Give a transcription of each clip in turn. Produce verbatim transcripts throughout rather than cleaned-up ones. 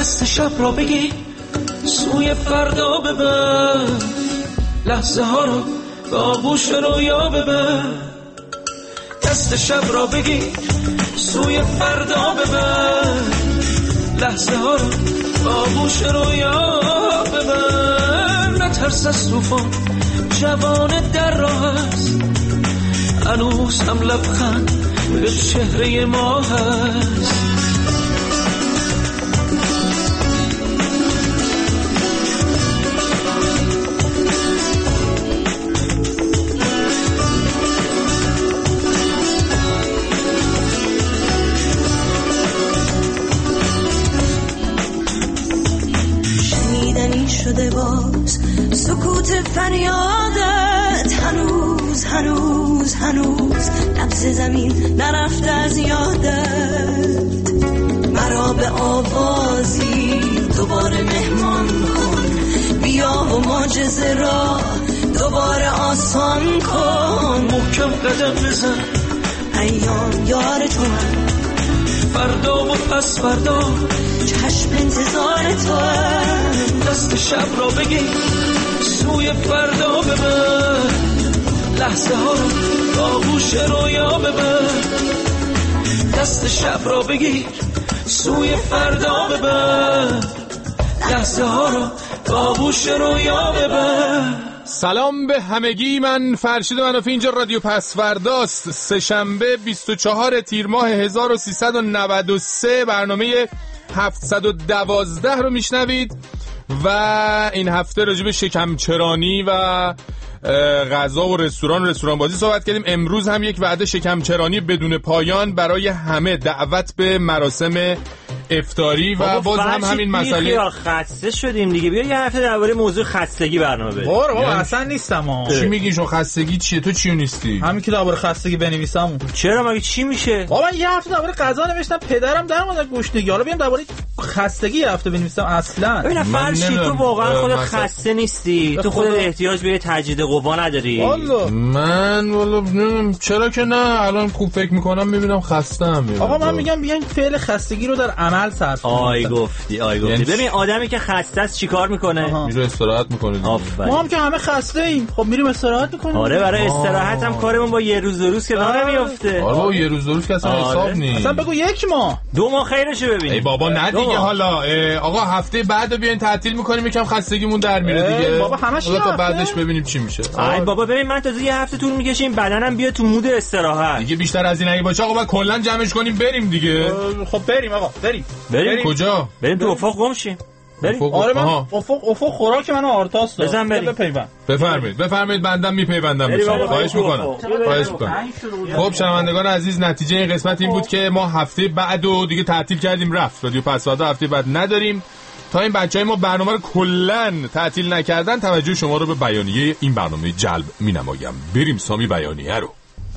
دست شب را بگیر سوی فردا ببر، لحظه ها رو به آغوش رویا ببر. دست شب را بگیر سوی فردا ببر، لحظه ها رو به آغوش رویا ببر. نترس از طوفان، جوان در راه است، هنوز هم لبخند به چهره ما هست. شنیدنی شده باز سکوت فریادت، هنوز هنوز هنوز نبض زمین نرفته از یادت. مرا به آوازی دوباره مهمان کن، بیا و معجزه را دوباره آسان کن. محکم قدم بزن، ایام یار تو من، فردا و پس فردا چشم انتظار تو هم. دست شب را بگیر سوی فردا ببر، لحظه ها رو با آغوش رویا ببر. دست شب را بگیر سوی فردا ببر، لحظه ها رو با آغوش رویا ببر. سلام به همگی، من فرشید منافی، اینجا رادیو پس فرداست. سه شنبه بیست و چهارم تیر ماه هزار و سیصد و نود و سه، برنامه هفتصد و دوازده رو میشنوید و این هفته راجع به شکمچرانی و غذا و رستوران و رستوران بازی صحبت کردیم. امروز هم یک وعده شکمچرانی بدون پایان برای همه، دعوت به مراسم افطاری و باز هم همین مسئله. خسته شدیم دیگه، بیا یه هفته درباره موضوع خستگی برنامه بریم. بابا بابا اصلا نیستم ها. چی میگی شو؟ خستگی چیه؟ تو چیو نیستی؟ همین که درباره خستگی بنویسم. چرا مگه چی میشه؟ بابا یه هفته درباره غذا نوشتم، پدرم در مورد گوشتگی، حالا بیام درباره خستگی یه هفته بنویسم. اصلا ببین فرشی تو واقعا خودت خسته نیستی؟ تو خودت احتیاج به تجدید قوا نداری؟ والله من والا چرا که نه، الان خوب فکر میکنم میبینم خستم. آقا من میگم بیاین فعل خستگی رو در عمل صرف کنیم. آی گفتی آی گفتی یعنی ببین آدمی که خسته است چیکار میکنه؟ میره استراحت میکنه. ما هم که همه خسته ایم، خب میریم استراحت میکنیم. آره برای استراحت هم کارمون با یه روز دو روز که راه نمیافته. آره با یه روز دو روز که اصلا حساب نیست. اصلا بگو یک ماه دو ماه خیرشه ببینید. ای بابا نه دیگه، حالا آقا هفته بعدو بیاین تعطیل میکنیم، یکم خستگیمون در میره دیگه. بابا همش تا بعدش ببینیم چی میشه. ای بابا ببین من تازه یه هفته طول میکشیم بدنم بیا تو مود استراحت دیگه. بیشتر از این اگه باشه آقا بعد کلا جمعش کنیم بریم دیگه. خب بریم آقا بریم. بریم کجا؟ بریم تو افق گم شیم. بریم. آره من افق افق خوراک منو آرتاس داد. بزن بریم. بپیوند. بفرمایید بفرمایید بندم میپیوندم بهتون. خواهش میکنم. خواهش میکنم. خب شنوندگان عزیز، نتیجه این قسمت این بود که ما هفته بعدو دیگه تعطیل کردیم رفت. رادیو پس فردا هفته بعد نداریم. تا این بچهای ما برنامه رو کلا تعطیل نکردن، توجه شما رو به بیانیه این برنامه جلب مینمایم. بریم سامی بیانیه رو.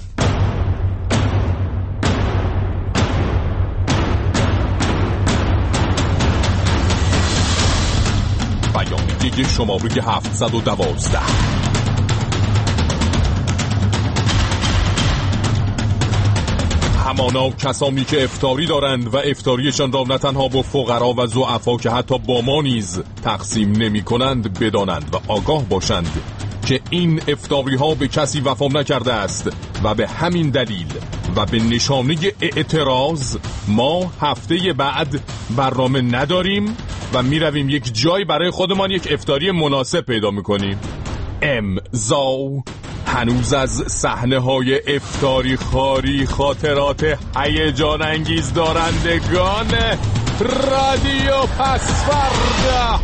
بیانیه شماره هفتصد و دوازده. همانا کسانی که افطاری دارند و افطاریشان را نه تنها با فقرا و ضعفا که حتی با ما نیز تقسیم نمی کنند بدانند و آگاه باشند که این افطاری ها به کسی وفا نکرده است و به همین دلیل و به نشانه اعتراض ما هفته بعد برنامه نداریم و می رویم یک جای برای خودمان یک افطاری مناسب پیدا می کنیم. امضا هنوز از صحنه های افطاری خاری خاطرات هیجان انگیز دارندگان رادیو پس فردا.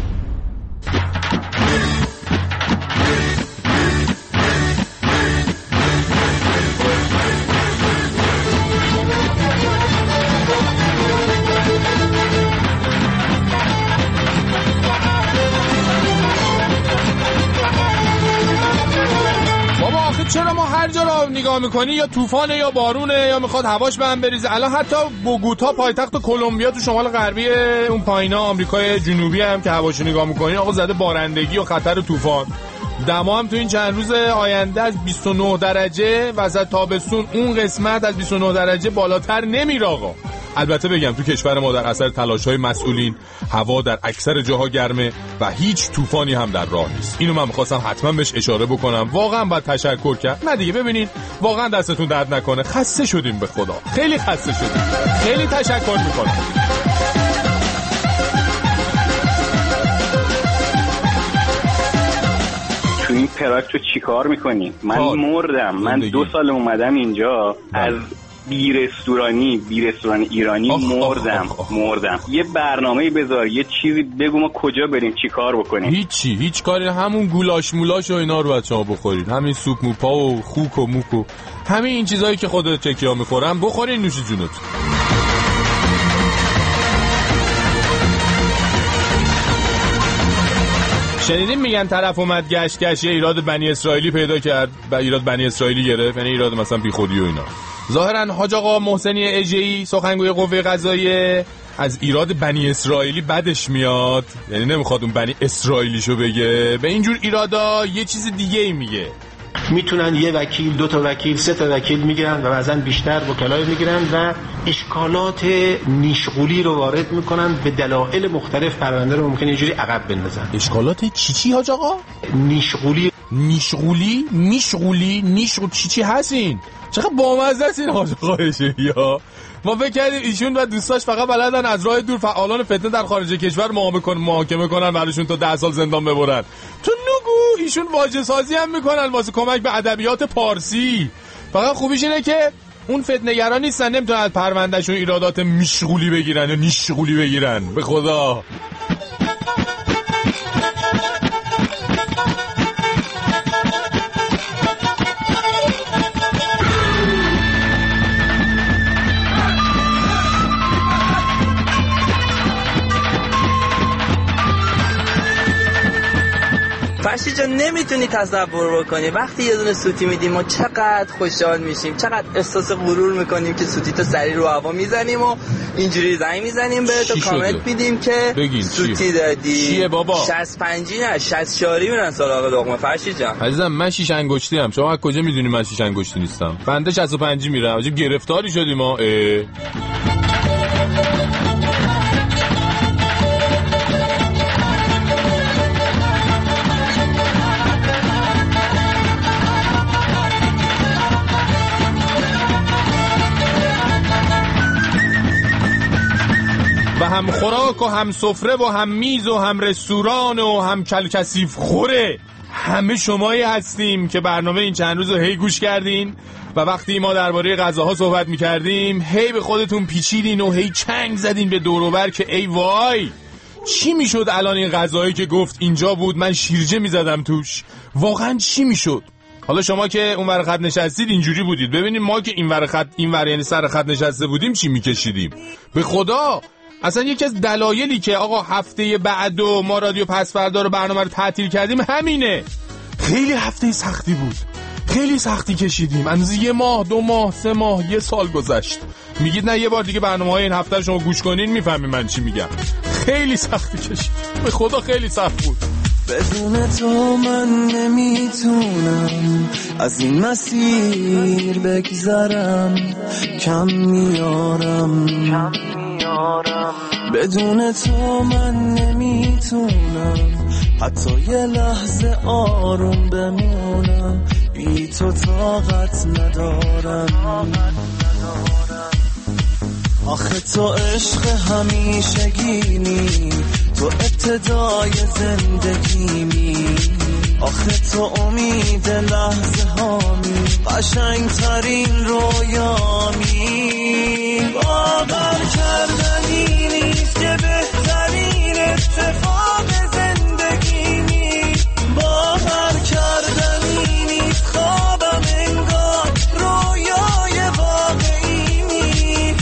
چرا ما هر جا رو نگاه میکنی یا طوفانه یا بارونه یا میخواد هواش به هم بریزه؟ الان حتی بوگوتا پایتخت کلمبیا تو شمال غربی اون پایینا آمریکای جنوبی هم که هواشو نگاه میکنی آقا زده بارندگی و خطر طوفان. دما هم تو این چند روز آینده از بیست و نه درجه وسط تابستون اون قسمت از بیست و نه درجه بالاتر نمیره آقا. البته بگم تو کشور ما در اثر تلاش‌های مسئولین هوا در اکثر جاها گرمه و هیچ طوفانی هم در راه نیست. اینو من می‌خواستم حتما بهش اشاره بکنم. واقعا باید تشکر کرد. نه دیگه ببینید واقعا دستتون درد نکنه. خسته شدیم به خدا. خیلی خسته شدیم. خیلی تشکر می‌کنم. تو این پراگ تو چی کار میکنی؟ من کار. مردم من زندگی. دو سال اومدم اینجا بله. از بی رستورانی بی رستوران ایرانی آخ مردم آخ آخ. مردم یه برنامه‌ای بذار، یه چیزی بگو ما کجا بریم چی کار بکنیم. هیچی هیچ کاری، همون گولاش مولاش و اینا رو باید شما بخورید، همین سوپ موپا و خوک و موک و همین این چیزایی که خودت چکیا میخورن بخورین نوش جونت. شنیدین میگن طرف اومد گشت گشت یه ایراد بنی اسرائیلی پیدا کرد و ایراد بنی اسرائیلی گرفت، یعنی ایراد مثلا بیخودی و اینا. ظاهرا حاج آقا محسنی اژه‌ای سخنگوی قوه قضاییه از ایراد بنی اسرائیلی بدش میاد، یعنی نمیخواد اون بنی اسرائیلیشو بگه، به اینجور ایرادا یه چیز دیگه ای میگه. میتونن یه وکیل، دو تا وکیل، سه تا وکیل میگیرن و بعضن بیشتر وکلای میگیرن و اشکالات نیشغولی رو وارد میکنن، به دلایل مختلف پرونده رو ممکنه اینجوری عقب بندازن. اشکالات چی چی حاج آقا؟ نیشغولی نیشغولی نیشغولی نیشغول چی چی هستین؟ چقدر بامزه است این حاج آقا یا ما فکر کردیم ایشون و دوستاش فقط بلدن از راه دور فعالان فتنه در خارج کشور محاکمه کنن براشون تا ده سال زندان ببرن. تو نگو ایشون واژه سازی هم میکنن واسه کمک به ادبیات پارسی. فقط خوبیش اینه که اون فتنه‌گرا نیستن، نمیتونن از پروندهشون ایرادات میشغولی بگیرن یا نیشغولی بگیرن. به خدا فرشی جان نمیتونی تصور بکنی وقتی یه دونه سوتی میدیم ما چقدر خوشحال میشیم، چقدر احساس غرور میکنیم که سوتی تو سری رو هوا میزنیم و اینجوری زنگ میزنیم به تو کامنت میدیم که سوتی چیه؟ دادی چیه بابا؟ شصت و پنج نه شصت چهار میرن سراغ لقمه. فرشی جان عزیزم من شیش انگشتی ام، شما از کجا میدونی من شیش انگشتی نیستم؟ بنده شصت و پنج میرم. عجب گرفتاری شدیم ما. و هم خوراک و هم سفره و هم میز و هم رستوران و هم کلکسیف خوره همه شمایی هستیم که برنامه این چند روز رو هی گوش کردین و وقتی ما درباره غذاها صحبت میکردیم هی به خودتون پیچیدین و هی چنگ زدین به دور و بر که ای وای چی میشد الان این غذایی که گفت اینجا بود من شیرجه میزدم توش، واقعا چی میشد؟ حالا شما که اون ور خط نشستید اینجوری بودید، ببینیم ما که این ور خط این ور یعنی سر خط نشسته بودیم چی میکشیدیم. به خدا اصلا یکی از دلایلی که آقا هفته بعد و ما رادیو پس فردا رو برنامه رو تعطیل کردیم همینه. خیلی هفته سختی بود، خیلی سختی کشیدیم، اندازه یه ماه دو ماه سه ماه یه سال گذشت. میگید نه یه بار دیگه برنامه‌های این هفته رو شما گوش کنین میفهمین من چی میگم. خیلی سختی کشیدیم، به خدا خیلی سخت بود. بدون تو من نمیتونم از این مسیر بگذرم، کم میارم کم میارم بدون تو من نمیتونم حتی یه لحظه آروم بمونم، بی تو طاقت ندارم. آخه تو عشق همیشگینی، تو ابتدای زندگیمی، آخه تو امید لحظه هامی، قشنگ ترین رویامی. باور کردنی نیست که بهترین اتفاق زندگیمی، باور کردنی نیست خوابم انگار رویای واقعیمی.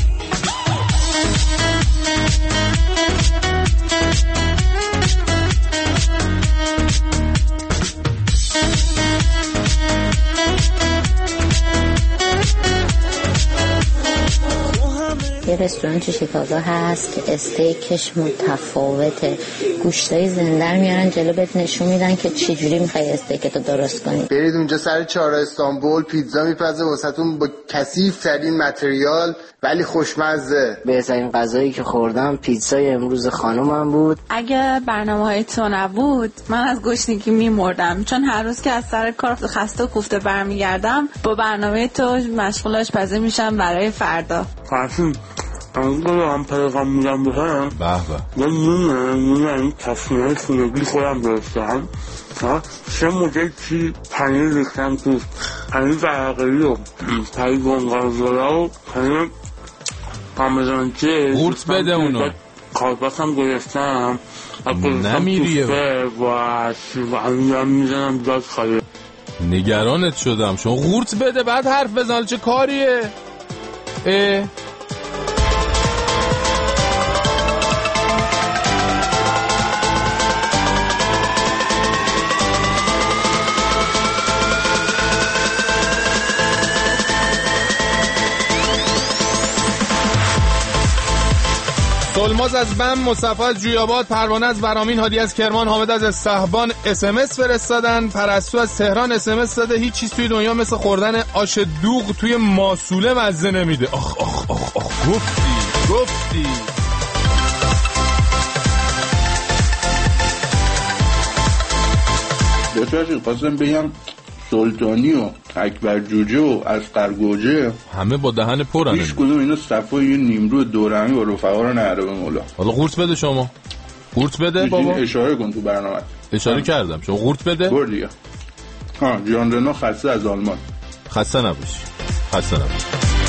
رستوران تو شیکاگو هست که استیکش متفاوته، گوشتای زنده رو میارن جلو بهت نشون میدن که چه جوری میخوای استیکتو درست کنی. برید اونجا سر چهارراه استانبول، پیتزا میپزه واسهتون با کثیف ترین متریال ولی خوشمزه. بهترین غذایی که خوردم پیتزای امروز خانومم بود. اگه برنامه‌های تو نبود من از گشنگی میمردم، چون هر روز که از سر کار خسته و کوفته برمیگردم با برنامه تو مشغول آشپزی میشم برای فردا. فرسون امروز هم پیغام میدم بکنم به به من نونه نونه این تصمیه خونگی خودم درستم سه مدل چی پنیر ریختم توش، پنیر برقری و پنیر گنگارزورا و پنیر پامزانچه قورت بده اونو کارباس هم گرفتم نمیریه و هم میزنم داد خواهی. نگرانت شدم شما قورت بده بعد حرف بزن، چه کاریه؟ اه سلماز از بم، مصطفی از جویاباد، پروانه از ورامین، هادی از کرمان، حامد از استحبان اس ام اس فرستادن، پرستو از تهران اس ام اس داده هیچ چیز توی دنیا مثل خوردن آش دوغ توی ماسوله مزه نمیده. آخ آخ آخ آخ گفتی گفتی بسیاری خواستم بگم سلطانی و اکبر جوجه و اصغر گوجه همه با دهن پرن، هیچ کدوم اینا صفای یه نیمرو دورهمی و رفقا رو نهره به مولا. حالا قورت بده شما، قورت بده بابا، اشاره کن تو برنامه. اشاره هم. کردم شما قورت بده. برد دیگه. ها جان رنا خسته از آلمان. خسته نباش، خسته نباش.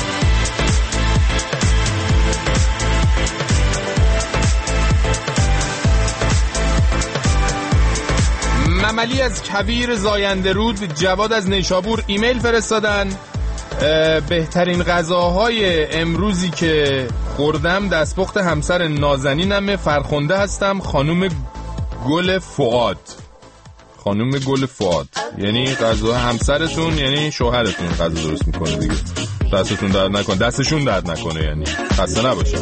مملی از کویر زاینده رود، جواد از نیشابور ایمیل فرستادن. بهترین غذاهای امروزی که خوردم دستپخت همسر نازنینم، فرخنده هستم، خانم گل فؤاد. خانم گل فؤاد یعنی غذا همسرتون، یعنی شوهرتون غذا درست میکنه دیگه. دستتون درد نکنه، دستشون درد نکنه، یعنی خسته نباشه.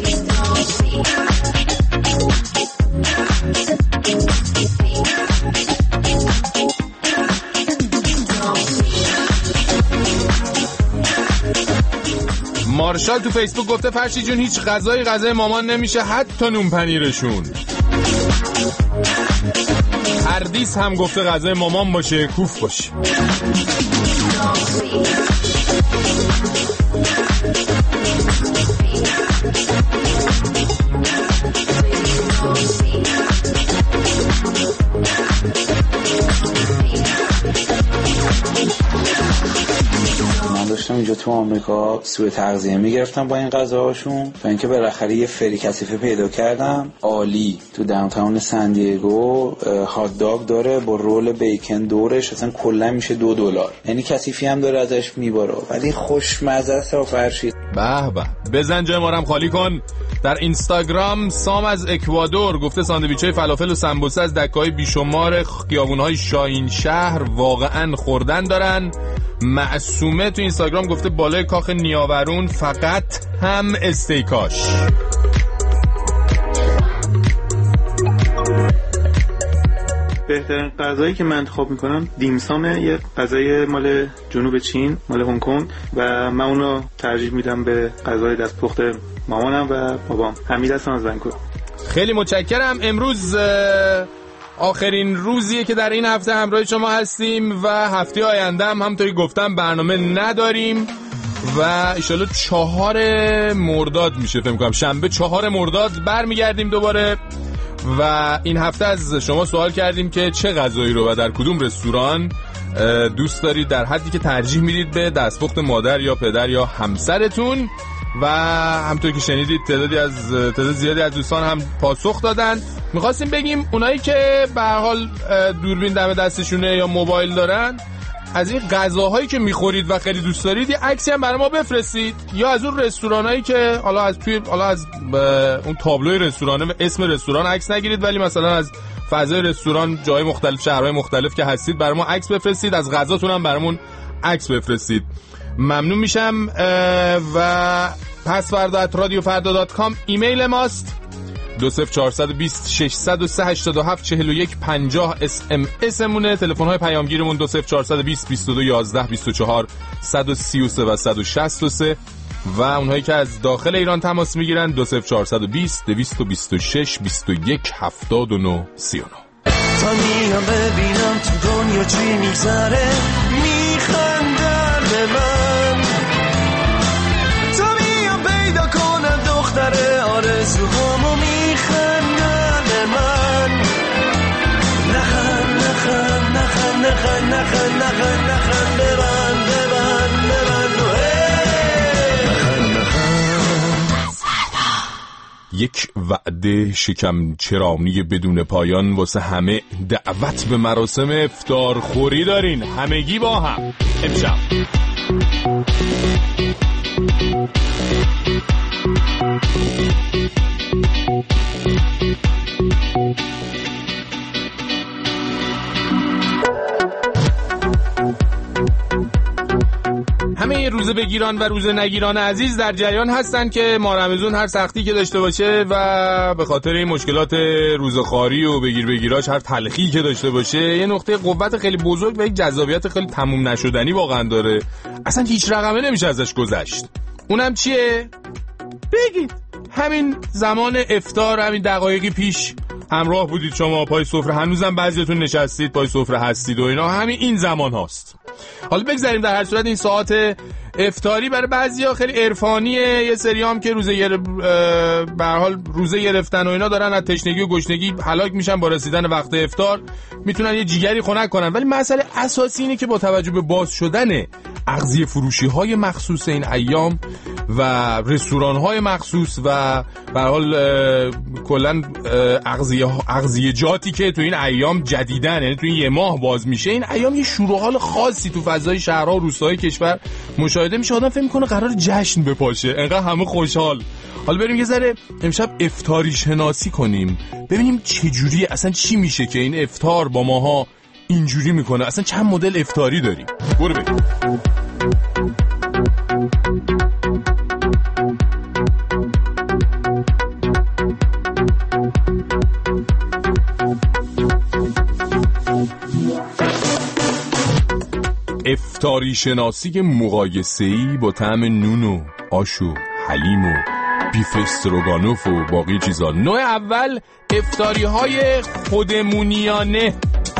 مارشال تو فیسبوک گفته فرشی جون هیچ غذای غذای مامان نمیشه، حتی نون پنیرشون. هردیس هم گفته غذای مامان باشه کوف باشه. داشتم اینجا تو آمریکا سوء تغذیه میگرفتم با این غذاهاشون تا اینکه بالاخره یه فری کثیفه پیدا کردم عالی تو داونتاون سن دیگو. هات داگ داره با رول بیکن دورش، اصلا کلا میشه دو دلار، یعنی کثیفی هم داره ازش میباره ولی خوشمزه است و فرشید. به به بزن جای ما رو خالی کن. در اینستاگرام سام از اکوادور گفته ساندویچ‌های فلافل و سمبوسه از دکه‌های بیشمار خیابون‌های شاهین شهر واقعاً خوردن دارن. معصومه تو اینستاگرام گفته بالای کاخ نیاورون فقط هم استیکاش. بهترین غذایی که من انتخاب میکنم دیمسامه، یه غذای مال جنوب چین، مال هنگ کنگ، و من اونو ترجیح میدم به غذای دستپخت مامانم و بابام. حمید هستم از ونکوور. خیلی متشکرم. امروز آخرین روزیه که در این هفته همراه شما هستیم و هفته آینده هم همونطوری گفتم برنامه نداریم و انشالله چهار مرداد میشه فکر میکنم، شنبه چهار مرداد برمیگردیم دوباره. و این هفته از شما سوال کردیم که چه غذایی رو و در کدوم رستوران دوست دارید، در حدی که ترجیح میدید به دستپخت مادر یا پدر یا همسرتون. و همونطور که شنیدید تعدادی از تعداد زیادی از دوستان هم پاسخ دادن. میخواستیم بگیم اونایی که به هر حال دوربین دم دستشونه یا موبایل دارن، از این غذاهایی که میخورید و خیلی دوست دارید یه عکسی هم برای ما بفرستید، یا از اون رستورانایی که حالا از توی حالا از اون تابلوی رستوران اسم رستوران عکس نگیرید، ولی مثلا از فضای رستوران جای مختلف شهرهای مختلف که هستید برای ما عکس بفرستید، از غذاتون هم برامون عکس بفرستید. ممنون میشم. و پسوردا ات رادیو فردا دات کام ایمیل ماست. دو صفر چهارصد و بیست ششصد و سه هشتاد و هفت چهل و یک پنجاه اس ام اس مونه. تلفن های پیامگیرمون دو صفر چهارصد و بیست بیست و دو یازده بیست و چهار صد و سی و سه و صد و شصت و سه و اونهایی که از داخل ایران تماس میگیرن دو صفر چهارصد و بیست دویست و بیست و شش بیست و یک هفتاد و نه سی و نه. تا میام ببینم تو دنیا چی میگذره، میخندن به من. تا میام پیدا کنم دختر آرزوهامو، میخندن به من. نخند نخند نخند نخند نخند نخند نخند ببند ببند ببند نخند نخند. یک وعده شکم چرانی بدون پایان واسه همه. دعوت به مراسم افطار خوری دارین همگی با هم امشب. همه روزه بگیران و روزه نگیران عزیز در جریان هستن که ماه رمضان هر سختی که داشته باشه و به خاطر این مشکلات روزخواری و بگیر بگیراش هر تلخی که داشته باشه یه نقطه قوت خیلی بزرگ و یک جذابیت خیلی تموم نشدنی واقعا داره. اصلا هیچ رقمه نمیشه ازش گذشت. اونم چیه؟ بگید. همین زمان افطار، همین دقایقی پیش همراه بودید شما پای سفره، هنوزم بعضیتون نشستید پای سفره هستید و اینا، همین این زمان هاست. حالا بگذاریم در هر صورت این ساعت افطاری برای بعضیا خیلی عرفانیه، یه سریام که روزه گر... به هر حال روزه گرفتن و اینا دارن از تشنگی و گشنگی هلاک میشن، با رسیدن وقت افطار میتونن یه جیگری خنک کنن. ولی مسئله اساسی اینه که با توجه به باز شدن اغذیه فروشی های مخصوص این ایام و رستوران های مخصوص و به هر حال کلا اغذیه اغذیه‌جاتی که تو این ایام جدیدن، یعنی تو این یه ماه باز میشه، این ایام یه شور و حال خاصی تو فضای شهرها و روستاهای کشور مشاهده میشه. آدم فکر میکنه قرار جشن بپاشه، انقدر همه خوشحال. حالا بریم یه ذره امشب افطاری شناسی کنیم، ببینیم چه جوریه، اصلا چی میشه که این افطار با ماها اینجوری میکنه، اصلا چند مدل افطاری داریم. برو بریم. افطاری شناسی مقایسه‌ای با طعم نون و آش و حلیم و بیف استروگانوف و باقی چیزا. نوع اول افطاری های خودمونیانه.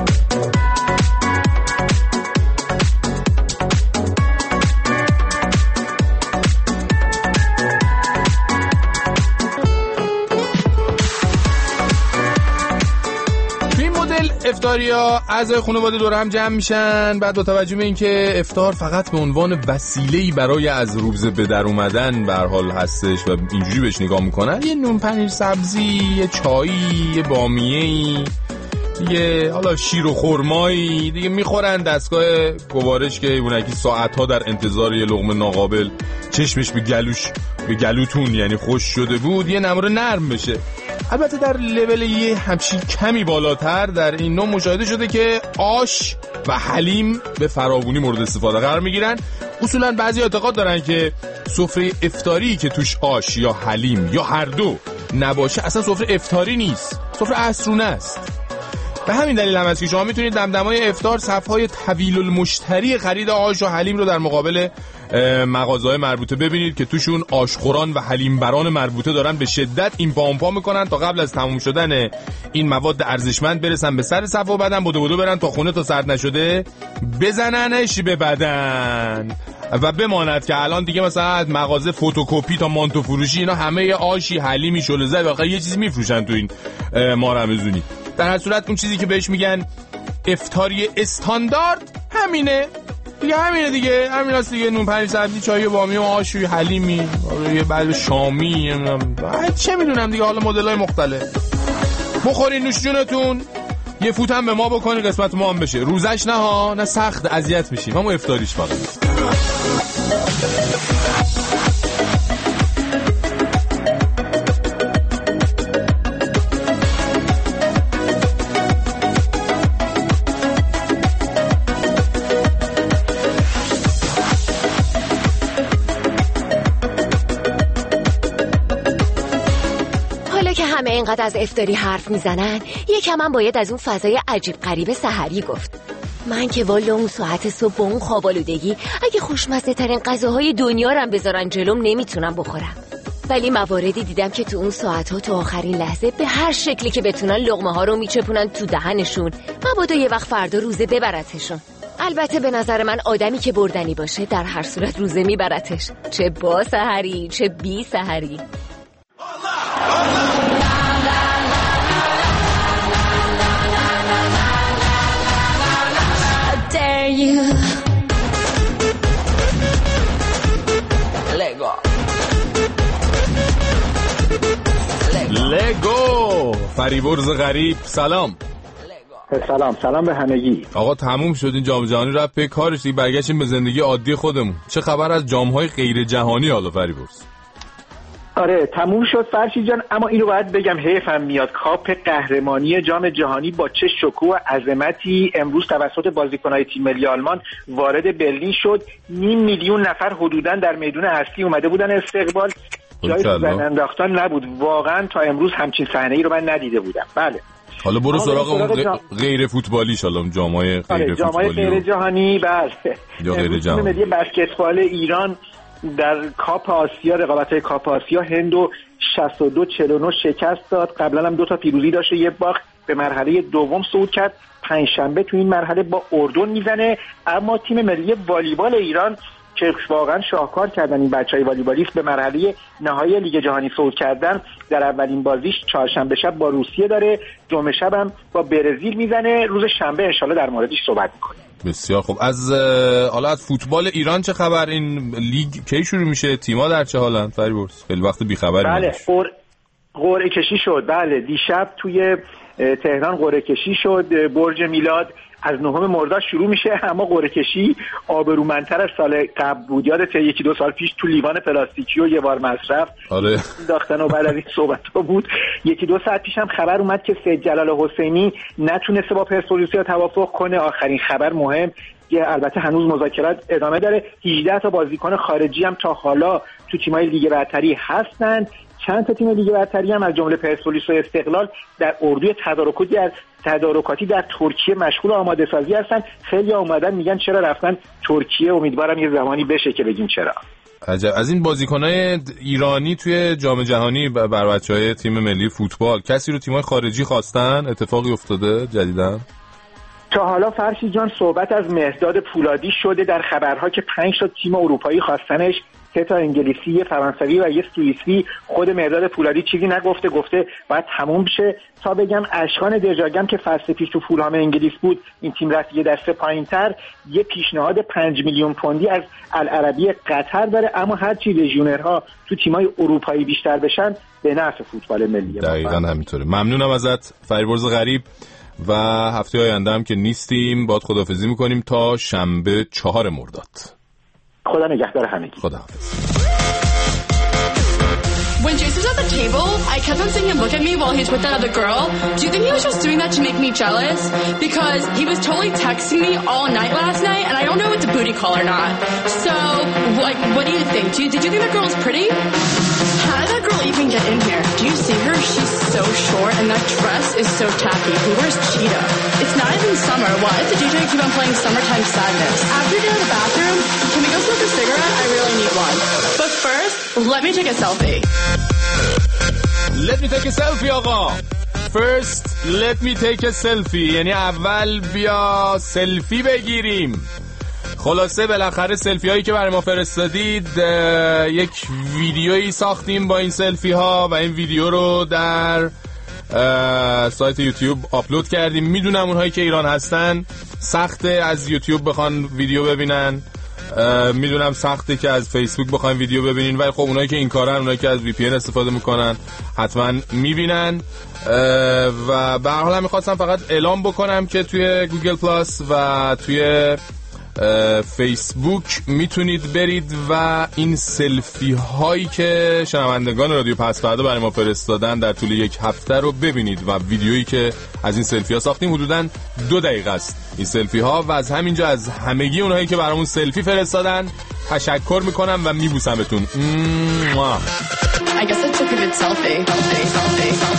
افطاریا اعضای خانواده دور هم جمع میشن، بعد با توجه به اینکه افطار فقط به عنوان وسیله‌ای برای از روزه به در اومدن به هر حال هستش و اینجوری بهش نگاه میکنن، یه نون پنیر سبزی، یه چایی، یه بامیه‌ای، یه حالا شیر و خرمایی دیگه میخورن. دستگاه گوارش که اونکی ساعت‌ها در انتظار یه لقمه ناقابل چشمش به گلوش به گلوتون یعنی خوش شده بود یه نمره نرم بشه. البته در لول یه همچین کمی بالاتر در این نوع مشاهده شده که آش و حلیم به فراوانی مورد استفاده قرار میگیرن. اصولا بعضی اعتقاد دارن که سفره افطاری که توش آش یا حلیم یا هر دو نباشه اصلا سفره افطاری نیست، سفره عصرونه است. به همین دلیل هم است که شما میتونید دمدمای افطار صفهای طویل المشتری خرید آش و حلیم رو در مقابل مغازه‌های مربوطه ببینید که توشون آشخوران و حلیمبران مربوطه دارن به شدت این پا اون پا میکنن تا قبل از تموم شدن این مواد ارزشمند برسن به سر صف و بعدن بدو بدو برن تا خونه تا سرد نشده بزننش به بدن و بماند که الان دیگه مثلا از مغازه فتوکپی تا مانتو فروشی اینا همه آشی حلیمی شله زد واقعا یه چیزی میفروشن تو این ماه رمضانی. در هر صورت اون چیزی که بهش میگن افطاری استاندارد همینه دیگه، همینه دیگه، همین هست دیگه. نون پنیر سبزی، چای بامی و آش و حلیمی، یه بعد شامی، چه میدونم دیگه، حالا مدل‌های مختلف. بخورین نوش جونتون، یه فوت هم به ما بکنی قسمت ما هم بشه. روزش نه ها، نه سخت اذیت میشیم، همون افطاریش فقط. حالا که همه اینقدر از افطاری حرف میزنن، یکم هم باید از اون فضای عجیب غریب سحری گفت. من که والا اون ساعت صبح با اون خوابالودگی اگه خوشمزه ترین غذاهای دنیا رو بذارن جلوم نمیتونم بخورم. ولی مواردی دیدم که تو اون ساعت‌ها تو آخرین لحظه به هر شکلی که بتونن لقمه ها رو میچپونن تو دهنشون، مبادا یه وقت فردا روزه ببرتشون. البته به نظر من آدمی که بردنی باشه در هر صورت روزه میبرتش، چه با سحری چه بی سحری. لگو فریبرز غریب، سلام. سلام سلام به همگی. آقا تموم شد این جام جهانی، رفت به کارش دیگه، برگشتیم به زندگی عادی خودمون. چه خبر از جام‌های غیر جهانی حالا فریبرز؟ آره تموم شد فرشید جان، اما اینو باید بگم حیفم میاد کاپ قهرمانی جام جهانی با چه شکوه و عظمتی امروز توسط بازیکن‌های تیم ملی آلمان وارد برلین شد. نیم میلیون نفر حدوداً در میدان اصلی اومده بودن استقبال، جای زن انداختن نبود. واقعا تا امروز همچین صحنه‌ای رو من ندیده بودم. بله حالا برو سراغ اون جام... غیر فوتبالی شالا جام‌های غیر فوتبالی غیر جهانی. بله یا غیر جهانی ملی بسکتبال ایران در کاپ آسیا، رقابت‌های کاپ آسیا هندو شصت و دو چهل و نه شکست داد. قبلا هم دو تا پیروزی داشته، یه باخت، به مرحله دوم صعود کرد. پنجشنبه تو این مرحله با اردن میزنه. اما تیم ملی والیبال ایران که واقعا شاهکار کردن این بچهای والیبالیست، به مرحله نهایی لیگ جهانی صعود کردن. در اولین بازیش چهارشنبه شب با روسیه داره، جمعه شب هم با برزیل میزنه. روز شنبه ان شاءالله در موردش صحبت می‌کنیم. بسیار خوب. از حالا از فوتبال ایران چه خبر؟ این لیگ کی شروع میشه؟ تیم‌ها در چه حالن فریبرز؟ خیلی وقت بی‌خبری. بله قرعه کشی شد. بله دیشب توی تهران قرعه کشی شد. برج میلاد از نهم مرداد شروع میشه، اما قرعه کشی آبرومندتر از سال قبل بود. یادت یکی دو سال پیش تو لیوان پلاستیکی و یه بار مصرف آره داختن و بعد از این صحبت‌ها بود. یکی دو ساعت پیش هم خبر اومد که سید جلال حسینی نتونسته با پرسپولیس توافق کنه. آخرین خبر مهم که البته هنوز مذاکرات ادامه داره، هجده تا بازیکن خارجی هم تا حالا تو تیم‌های لیگ برتری هستند. چند تا تیم لیگ برتری هم از جمله پرسپولیس و استقلال در اردوی تدارکاتی در تدارکاتی در ترکیه مشغول آماده سازی هستن. خیلی اومدن میگن چرا رفتن ترکیه، امیدوارم یه زمانی بشه که بگیم چرا. عجب. از این بازیکنای ایرانی توی جام جهانی بر بچهای تیم ملی فوتبال کسی رو تیم‌های خارجی خواستن؟ اتفاقی افتاده جدیداً؟ تا حالا فرشی جان صحبت از مهداد پولادی شده در خبرها که پنج تا تیم اروپایی خواستنش، سه تا انگلیسی، یه فرانسوی و یه سوئیسی. خود مهداد پولادی چیزی نگفته، گفته باید تموم شه. تا بگم اشکان دژاگم که فصل پیش تو فولهام انگلیس بود، این تیم رفت یه دسته پایین‌تر، یه پیشنهاد پنج میلیون پوندی از العربی قطر داره. اما هر چی لژیونرها تو تیم‌های اروپایی بیشتر بشن به نفع فوتبال ملی. دقیقاً همینطوره. ممنونم ازت فریبرز غریب و هفته آینده هم که نیستیم باید خداحافظی می‌کنیم تا شنبه چهار مرداد. خدا نگهدار همگی. خدا حافظ. When Jason was at the table, I kept on seeing him look at me while he's with that other girl. Do you think he was just doing that to make me jealous? Because he was totally texting me all night last night, and I don't know if it's a booty call or not. So, like, what do you think? Do you, did you think that girl was pretty? How did that girl even get in here? Do you see her? She's so short, and that dress is so tacky. Who wears cheetah? It's not even summer. Why does the D J keep on playing Summertime Sadness? After you get out of the bathroom, can we go smoke a cigarette? I really need one. But first, let me take a selfie. Let me take a selfie آقا. First, let me take a selfie. یعنی اول بیا سلفی بگیریم. خلاصه بالاخره سلفی هایی که برای ما فرستادید، یک ویدیویی ساختیم با این سلفی ها و این ویدیو رو در سایت یوتیوب آپلود کردیم. میدونم اونهایی که ایران هستن سخته از یوتیوب بخوان ویدیو ببینن، میدونم سخته که از فیسبوک بخواین ویدیو ببینین، ولی خب اونایی که این کارن، اونایی که از وی پی ان استفاده میکنن حتما میبینن. و به هر حال هم میخواستم فقط اعلام بکنم که توی گوگل پلاس و توی فیسبوک میتونید برید و این سلفی هایی که شنوندگان رادیو پس فردا برای ما فرستادن در طول یک هفته رو ببینید و ویدیویی که از این سلفی ها ساختیم حدوداً دو دقیقه است این سلفی ها. و از همینجا از همگی اونهایی که برامون سلفی فرستادن تشکر میکنم و میبوسمتون. I guess I took a good selfie. selfie, selfie.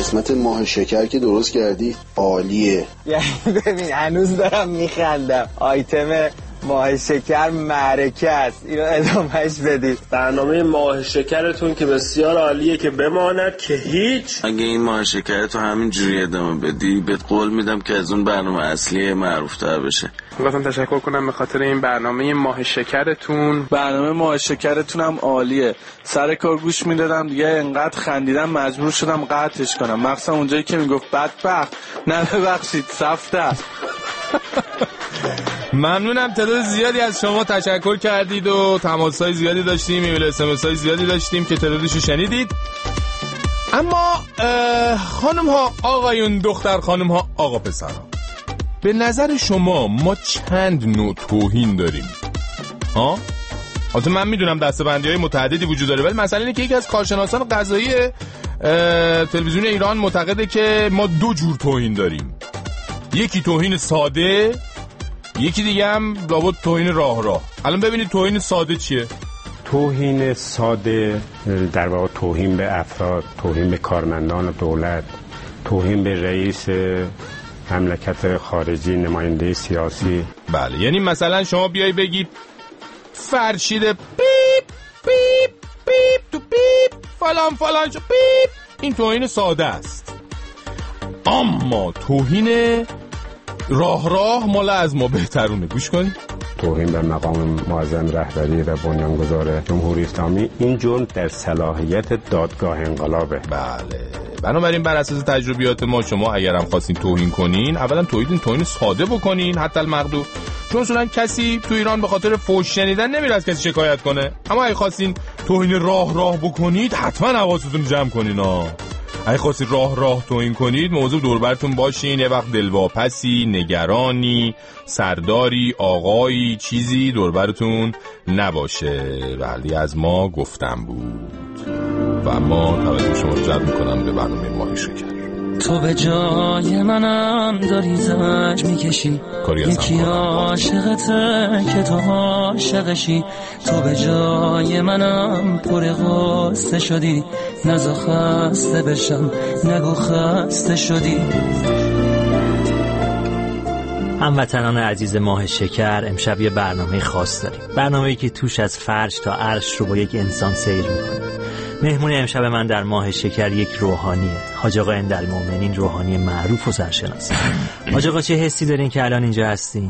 قسمت ماه شکر که درست کردی عالیه. یعنی ببین هنوز دارم میخندم. آیتم ماه شکر معرکه است، اینو ادامهش بدید. برنامه ماه شکرتون که بسیار عالیه که بماند که هیچ. اگه این ماه شکرتو همین جوری ادامه بدی بهت قول میدم که از اون برنامه اصلی معروف تر بشه. می‌خواستم تشکر کنم به خاطر این برنامه ماه شکرتون. برنامه ماه شکرتون هم عالیه. سر کار گوش میدادم دیگه انقدر خندیدم مجبور شدم قطعش کنم، مخصوصا اونجایی که میگفت بدبخت. نه ببخشید سفته. ممنونم. تعداد زیادی از شما تشکر کردید و تماس‌های زیادی داشتیم، ایمیل اس‌ام‌اس‌های زیادی داشتیم که تعدادشو شنیدید. اما خانم ها آقایون، دختر خانم ها آقا پسر ها، به نظر شما ما چند نوع توهین داریم؟ ها؟ البته من میدونم دسته‌بندی های متعددی وجود داره، ولی مسئله اینه که یکی از کارشناسان قضایی تلویزیون ایران معتقده که ما دو جور توهین داریم. یکی توهین ساده، یکی دیگه هم لابد توهین راه راه. الان ببینید توهین ساده چیه؟ توهین ساده در واقع توهین به افراد، توهین به کارمندان دولت، توهین به رئیس مملکت خارجی، نماینده سیاسی. بله، یعنی مثلا شما بیای بگی فرشید پیپ پیپ پیپ تو پیپ فلان فلان شو پیپ، این توهین ساده است. اما توهین راه راه مال از ما بهترونه. گوش کنید. توهین به مقام معظم رهبری و بنیانگذار جمهوری اسلامی، این جرم در صلاحیت دادگاه انقلابه. بله، بنابراین بر اساس تجربیات ما شما اگر هم خواستین توهین کنین، اولا توهین توهین ساده بکنین حتی المقدور، چون اصولا کسی تو ایران به خاطر فحش شنیدن نمیره از کسی شکایت کنه. اما اگه خواستین توهین راه راه بکنید حتما حواستون جمع کنین ها. اگه خواستید راه راه توهین کنید موضوع دور براتون باشین، یه وقت دلواپسی، نگرانی، سرداری، آقایی، چیزی دور براتون نباشه. ولی از ما گفتم بود و ما توجه شما رو جلب میکنم به برنامه ماه شکر. تو به جای منم داری زج میکشی، یکی عاشقته که تو عاشقشی. تو به جای منم پر غصه شدی، نزا خسته بشم نگو خسته شدی. هموطنان عزیز ماه شکر، امشب یه برنامه خاص داریم، برنامه‌ای که توش از فرش تا عرش رو با یک انسان سیر میکنه. مهمون امشب من در ماه شکر یک روحانیه، حاج آقا اندالمومنین، روحانی معروف و سرشناس. حاج آقا چه حسی دارین که الان اینجا هستین؟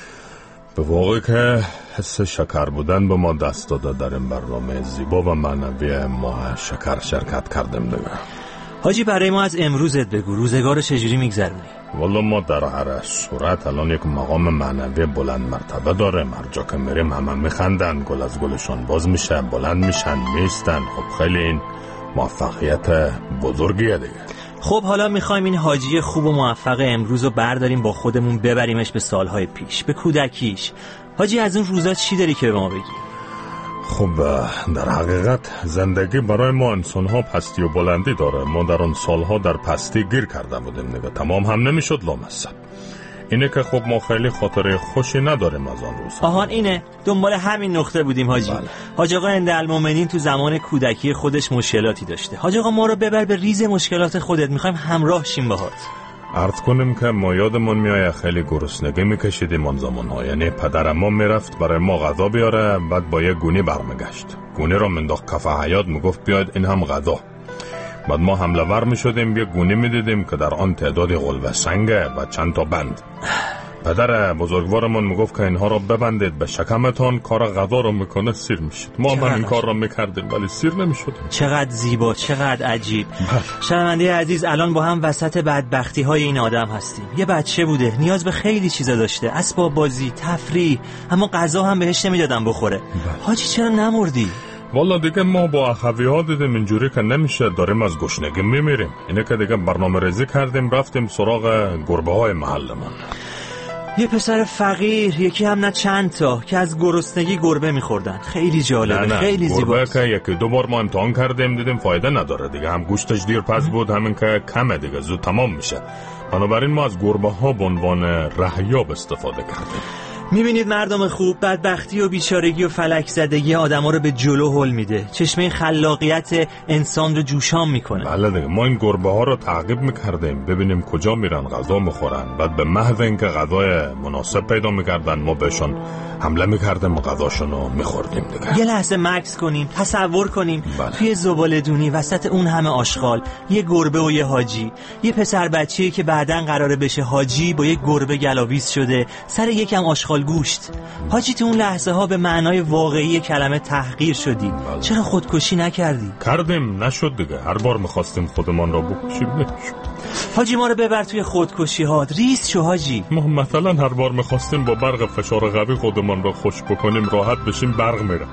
به واقع که حس شکر بودن به ما دست داده در این برنامه زیبا و معنوی ماه شکر شرکت کردیم دیگه. حاجی برای ما از امروزت بگو، روزگار رو چجوری میگذرونی؟ والا ما در هر صورت الان یک مقام معنوی بلند مرتبه داریم. هر جا که میریم همه میخندن، گل از گلشون باز میشه، بلند میشن، میستن. خب خیلی این موفقیت بزرگیه دیگه. خب حالا میخوایم این حاجی خوب و موفق امروز رو برداریم با خودمون ببریمش به سالهای پیش، به کودکیش. حاجی از اون روزا چی داری که به ما بگی؟ خب در حقیقت زندگی برای ما انسان ها پستی و بلندی داره. ما در اون سالها در پستی گیر کرده بودیم دیگه، تمام هم نمیشد لامصب. اینه که خب ما خیلی خاطره خوشی نداریم از آن روز. آهان اینه، دنبال همین نقطه بودیم حاجی. بله. حاج آقا اندالمومنین تو زمان کودکی خودش مشکلاتی داشته. حاج آقا ما رو ببر به ریز مشکلات خودت، میخوایم همراه شیم باهات. عرض کنیم که ما یادمون میایه خیلی گرسنگی میکشیدیم آن زمانها. یعنی پدر ما میرفت برای ما غذا بیاره، بعد با یه گونی برمیگشت، گونی رو منداخت کف حیاط، میگفت بیاید این هم غذا. بعد ما حمله ور میشدیم، یه گونی میدیدیم که در آن تعدادی قلوه سنگه و چند تا بند. پدر بزرگوارمون میگفت که اینها رو ببندید به شکمتان، کار غذا رو میکنه سیر میشید. ما هم این کار رو میکردیم ولی سیر نمیشدیم. چقدر زیبا، چقدر عجیب. شنونده عزیز، الان با هم وسط بدبختی های این آدم هستیم. یه بچه بوده، نیاز به خیلی چیزا داشته، اسباب بازی، تفریح، اما غذا هم بهش نمیدادن بخوره. حاجی چرا نمردی؟ والا دیگه ما با اخوی ها دیدیم اینجوری که نمیشه، داریم از گشنگی میمیریم. اینه که دیگه برنامه ریزی کردیم، رفتیم سراغ گربه های محلمون. یه پسر فقیر، یکی هم نه چند تا، که از گرسنگی گربه میخوردن. خیلی جالبه، نه نه. خیلی زیباست. گربه که یکی دو بار ما امتحان کردیم دیدیم فایده نداره دیگه، هم گوشتش دیر پس بود، همین که کمه دیگه، زود تمام میشه. بنابراین ما از گربه ها به عنوان رهیاب استفاده کردیم. میبینید مردم خوب، بدبختی و بیچارگی و فلک زدگی آدما رو به جلو هل میده، چشمه خلاقیت انسان رو جوشان میکنه. بله دیگه، ما این گربه ها رو تعقیب میکردیم ببینیم کجا میرن غذا میخورن، بعد به محض اینکه غذای مناسب پیدا میکردن ما بهشون حمله میکردیم و غذاشون رو میخوردیم دیگه. یه لحظه مکث کنیم، تصور کنیم بله. توی زباله‌دونی وسط اون همه آشغال یه گربه و یه حاجی، یه پسر بچه‌ای که بعداً قراره بشه حاجی با یه گربه گلاویز شده سر یکم آشغال گوشت. حاجی تو اون لحظه ها به معنای واقعی کلمه تحقیر شدی. بله. چرا خودکشی نکردی؟ کردیم، نشد دیگه. هر بار میخواستیم خودمان را بکشیم نشد. حاجی ما رو ببر توی خودکشی ها، ریس شو حاجی. ما مثلا هر بار میخواستیم با برق فشار قوی خودمان را خوش بکنیم راحت بشیم برق میره.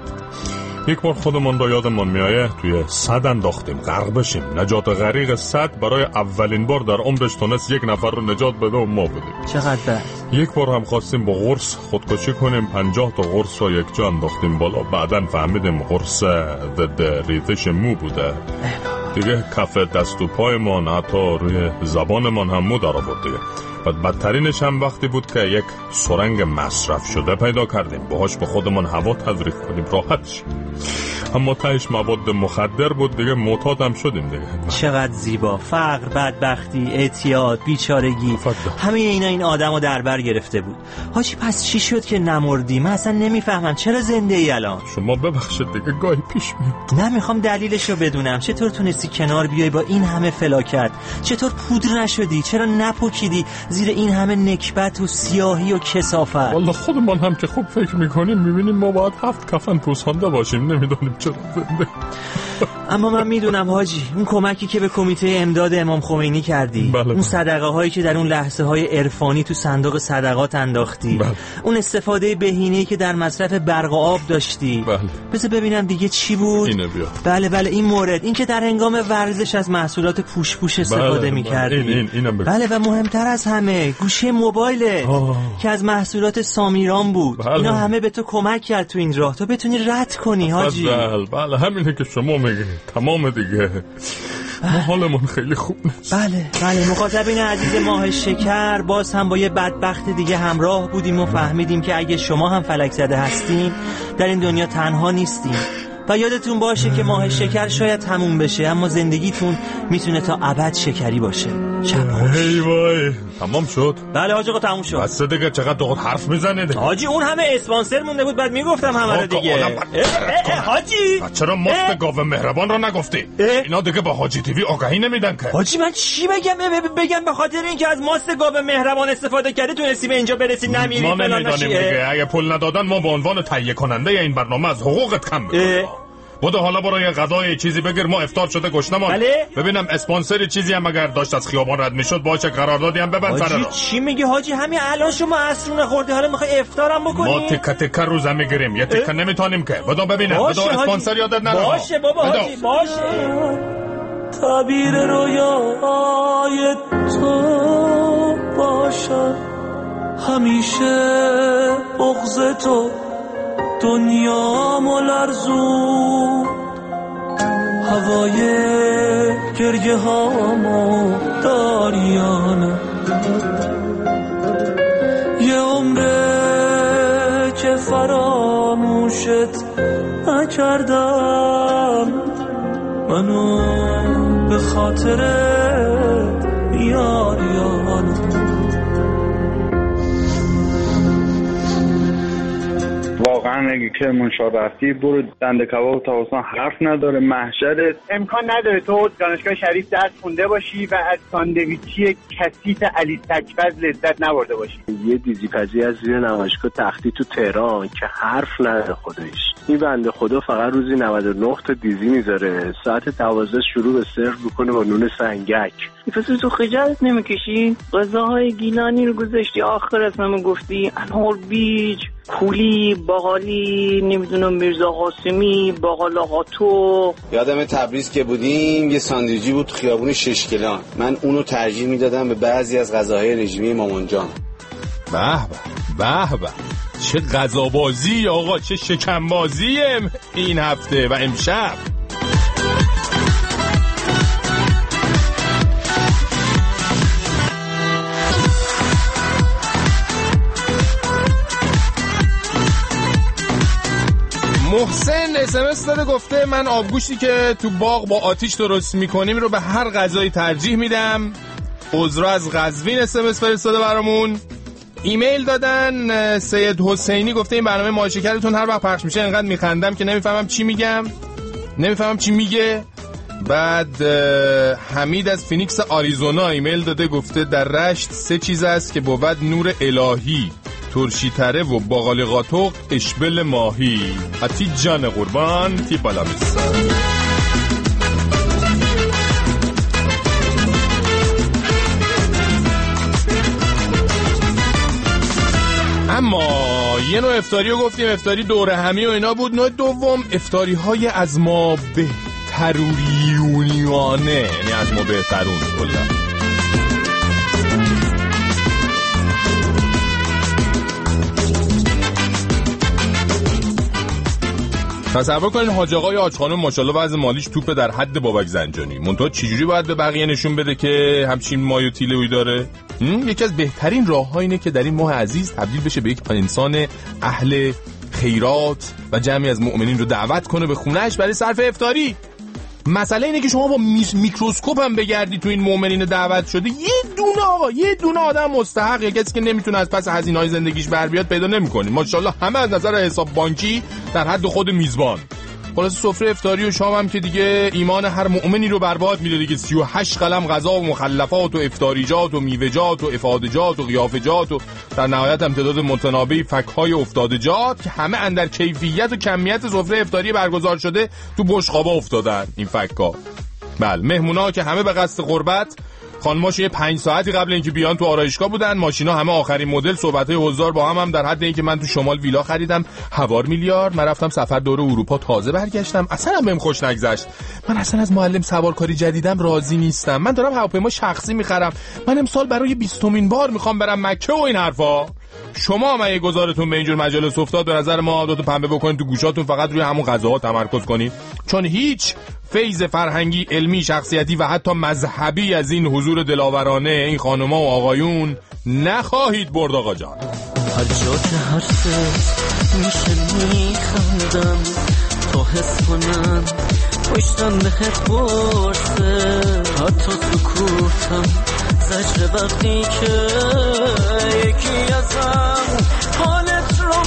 یک بار خودمان را یادمان میایه توی سد انداختیم غرق بشیم. نجات غریق سد برای اولین بار در عمرش تونست یک نفر رو نجات بده و ما بدیم. چقدر بد. یک بار هم خواستیم با قرص خودکشی کنیم، پنجاه تا قرص را یک جا انداختیم بالا، بعدن فهمیدیم قرص ضد ریزش مو بوده دیگه. کف دست و پایمان حتی روی زبانمان هم مو در آورد دیگه. بعد بدترینش هم وقتی بود که یک سرنگ مصرف شده پیدا کردیم، باهاش به خودمان هوا تزریق کنیم راحت شیم. اما تهش مواد مخدر بود دیگه، معتاد هم شدیم دیگه. چقدر زیبا. فقر، بدبختی، اعتیاد، بیچارگی، همه اینا این آدمو در بر گرفته بود. حاجی پس چی شد که نمردی؟ من اصلا نمیفهمم چرا زنده ای الان؟ شما ببخشید دیگه گاهی پیش میاد. نمیخوام دلیلشو بدونم. چطور تونستی کنار بیای با این همه فلاکت؟ چطور پودر نشدی؟ چرا نپوکیدی زیر این همه نکبت و سیاهی و کثافت؟ والله خودمان هم که خوب فکر میکنیم میبینیم ما باید هفت کفن پوسانده باشیم، نمیدونیم چرا زنده. اما من میدونم حاجی، اون کمکی که به کمیته امداد امام خمینی کردی، بله. اون صدقه هایی که در اون لحظه های عرفانی تو صندوق صدقات انداختی، بله. اون استفاده بهینه‌ای که در مصرف برق و آب داشتی، بله. بذار ببینم دیگه چی بود. اینه بیاد. بله بله این مورد، این که در هنگام ورزش از محصولات پوش پوش استفاده بله. می‌کردی. این این اینم بگو. بله و مهمتر از همه گوشی موبایلت که از محصولات سامیران بود. بله. اینا همه به تو کمک کرد تو این راه، تو بتونی رد کنی حاجی. بله بله همینه که شما میگید. تمام دیگه ما حالمون خیلی خوب نیست. بله بله مخاطبین عزیز ماه شکر، باز هم با یه بدبخت دیگه همراه بودیم و فهمیدیم که اگه شما هم فلک زده هستین در این دنیا تنها نیستین. و یادتون باشه که ماه شکر شاید تموم بشه اما زندگیتون میتونه تا ابد شکری باشه. شب خوش. ای وای تمام شد؟ بله حاج آقا تموم شد. بس دیگه چقدر دوقت حرف میزنید حاجی؟ اون همه اسپانسر مونده بود بعد میگفتم همه رو دیگه. اه اه حاجی چرا مست گاو مهربان رو نگفتی؟ اینا دیگه با حاجی تیوی آگهی نمیدن که. حاجی من چی بگم بگم به خاطر اینکه از ماست گاو مهربان استفاده کردی تونستی به اینجا برسی نمیری ما فلان نمیدونیم دیگه. اگه پول ندادن ما به عنوان تهیه کننده این برنامه از حقوقت کم میکنیم. بودو حالا برای غذای چیزی بگیر، ما افطار شده گشنمون. بله؟ ببینم اسپانسری چیزی هم اگر داشت از خیابان رد میشد باشه قراردادی هم ببند سر رو. چی میگی حاجی؟ همین الان شما عصرونه خوردی حالا میخوای افطارم بکنی؟ ما تکه تکه روزه میگیریم، یه تکه نمیتونیم که. بدو ببینم بدو اسپانسر یادت نره. باشه بابا حاجی باشه. تعبیر رویای تو باشد همیشه بغض تو دنیا ملرزون، هوای گریه هامو داریانه یه عمره که فراموشت نکردم، منو به خاطرت میاریانه. واقعا اگه که منشار رفتی برو دنده کباب تابستان حرف نداره، محشرت امکان نداره تو دانشگاه شریف درس خونده باشی و از ساندویچی کثیف علی تکبز لذت نبرده باشی. یه دیزیپزی از زیر نمایشگاه تختی تو تهران که حرف نداره خودش. این بنده خدا فقط روزی نود و نه تا دیزی میذاره، ساعت دوازده شروع به سرو میکنه با نون سنگک. پس تو خجالت نمیکشی؟ غذاهای گیلانی رو گذاشتی آخر از همه گفتی انار بیج، کولی، باقالی، نمیدونم میرزا قاسمی، باقال آقا تو. یادم تبریز که بودیم یه ساندویچی بود خیابون ششکلان، من اونو ترجیح میدادم به بعضی از غذاهای رژیمی مامان جان. به به به به چه غذابازی آقا، چه شکمبازی این هفته و امشب. محسن اس ام اس داده، گفته من آبگوشتی که تو باغ با آتیش درست میکنیم رو به هر غذایی ترجیح میدم. عذرا از قزوین اس ام اس فرستاده برامون. ایمیل دادن سید حسینی، گفته این برنامه ماهی شکرتون هر وقت پخش میشه انقدر میخندم که نمیفهمم چی میگم نمیفهمم چی میگه. بعد حمید از فینیکس آریزونا ایمیل داده، گفته در رشت سه چیز است که بود نور الهی، ترشی تره و باقالی قاتق، اشبل ماهی. حتی جان قربان تی بالا میستن. اما یه نوع افطاری رو گفتیم، افطاری دوره همی و اینا بود. نوع دوم افطاری های از ما بهترونیانه، یعنی از ما بهترون کلا. تصور کنین حاج آقای حاج خانم ماشاءالله وضع مالیش توپه در حد بابک زنجانی، منتها چجوری باید به بقیه نشون بده که همچین مایو تیله‌ای داره؟ یکی از بهترین راه‌ها اینه که در این ماه عزیز تبدیل بشه به یک انسان اهل خیرات و جمعی از مؤمنین رو دعوت کنه به خونه‌اش برای صرف افطاری. مسئله اینه که شما با میکروسکوپ هم بگردی تو این مؤمنین دعوت شده، یه دونه آقا یه دونه آدم مستحق، یا کسی که نمیتونه از پس هزینه‌های زندگیش بر بیاد پیدا نمی‌کنید. ماشاءالله همه از نظر حساب بانکی در حد خود میزبان. خلاص سفره افطاری و شام هم که دیگه ایمان هر مؤمنی رو برباد میده دیگه. سی و هشت قلم غذا و مخلفات و افطاریجات و میوه‌جات و افاده‌جات و قیافه‌جات و در نهایت هم تعداد متنابی فک‌های افتاده‌جات که همه اندر کیفیت و کمیت سفره افطاری برگزار شده تو بشقابا افتادن این فک‌ها. بله، مهمونا که همه به قصد قربت، خانماش یه پنج ساعتی قبل اینکه بیان تو آرایشگاه بودن، ماشینا همه آخرین مدل، صحبت‌های حضار با هم هم در حد اینکه من تو شمال ویلا خریدم هوار میلیارد، من رفتم سفر دور اروپا تازه برگشتم، اصلا هم بهم خوش نگذشت. من اصلا از معلم سوارکاری جدیدم راضی نیستم. من دارم هواپیما شخصی میخرم، من امسال برای بیستمین بار میخوام برم مکه و این حرفا. شما هم اگه گزارتون به اینجور مجالس افتاد به نظر ما دو تا پنبه بکنید تو گوشاتون، فقط روی همون غذاها تمرکز کنید، چون هیچ فیض فرهنگی، علمی، شخصیتی و حتی مذهبی از این حضور دلاورانه این خانوما و آقایون نخواهید برد آقا جان. هر جا که حرفت میشه میخندم تا حس کنم پشتم بهت برسه، حتی سکوتم زجر وقتی که یکی ازم حالت رو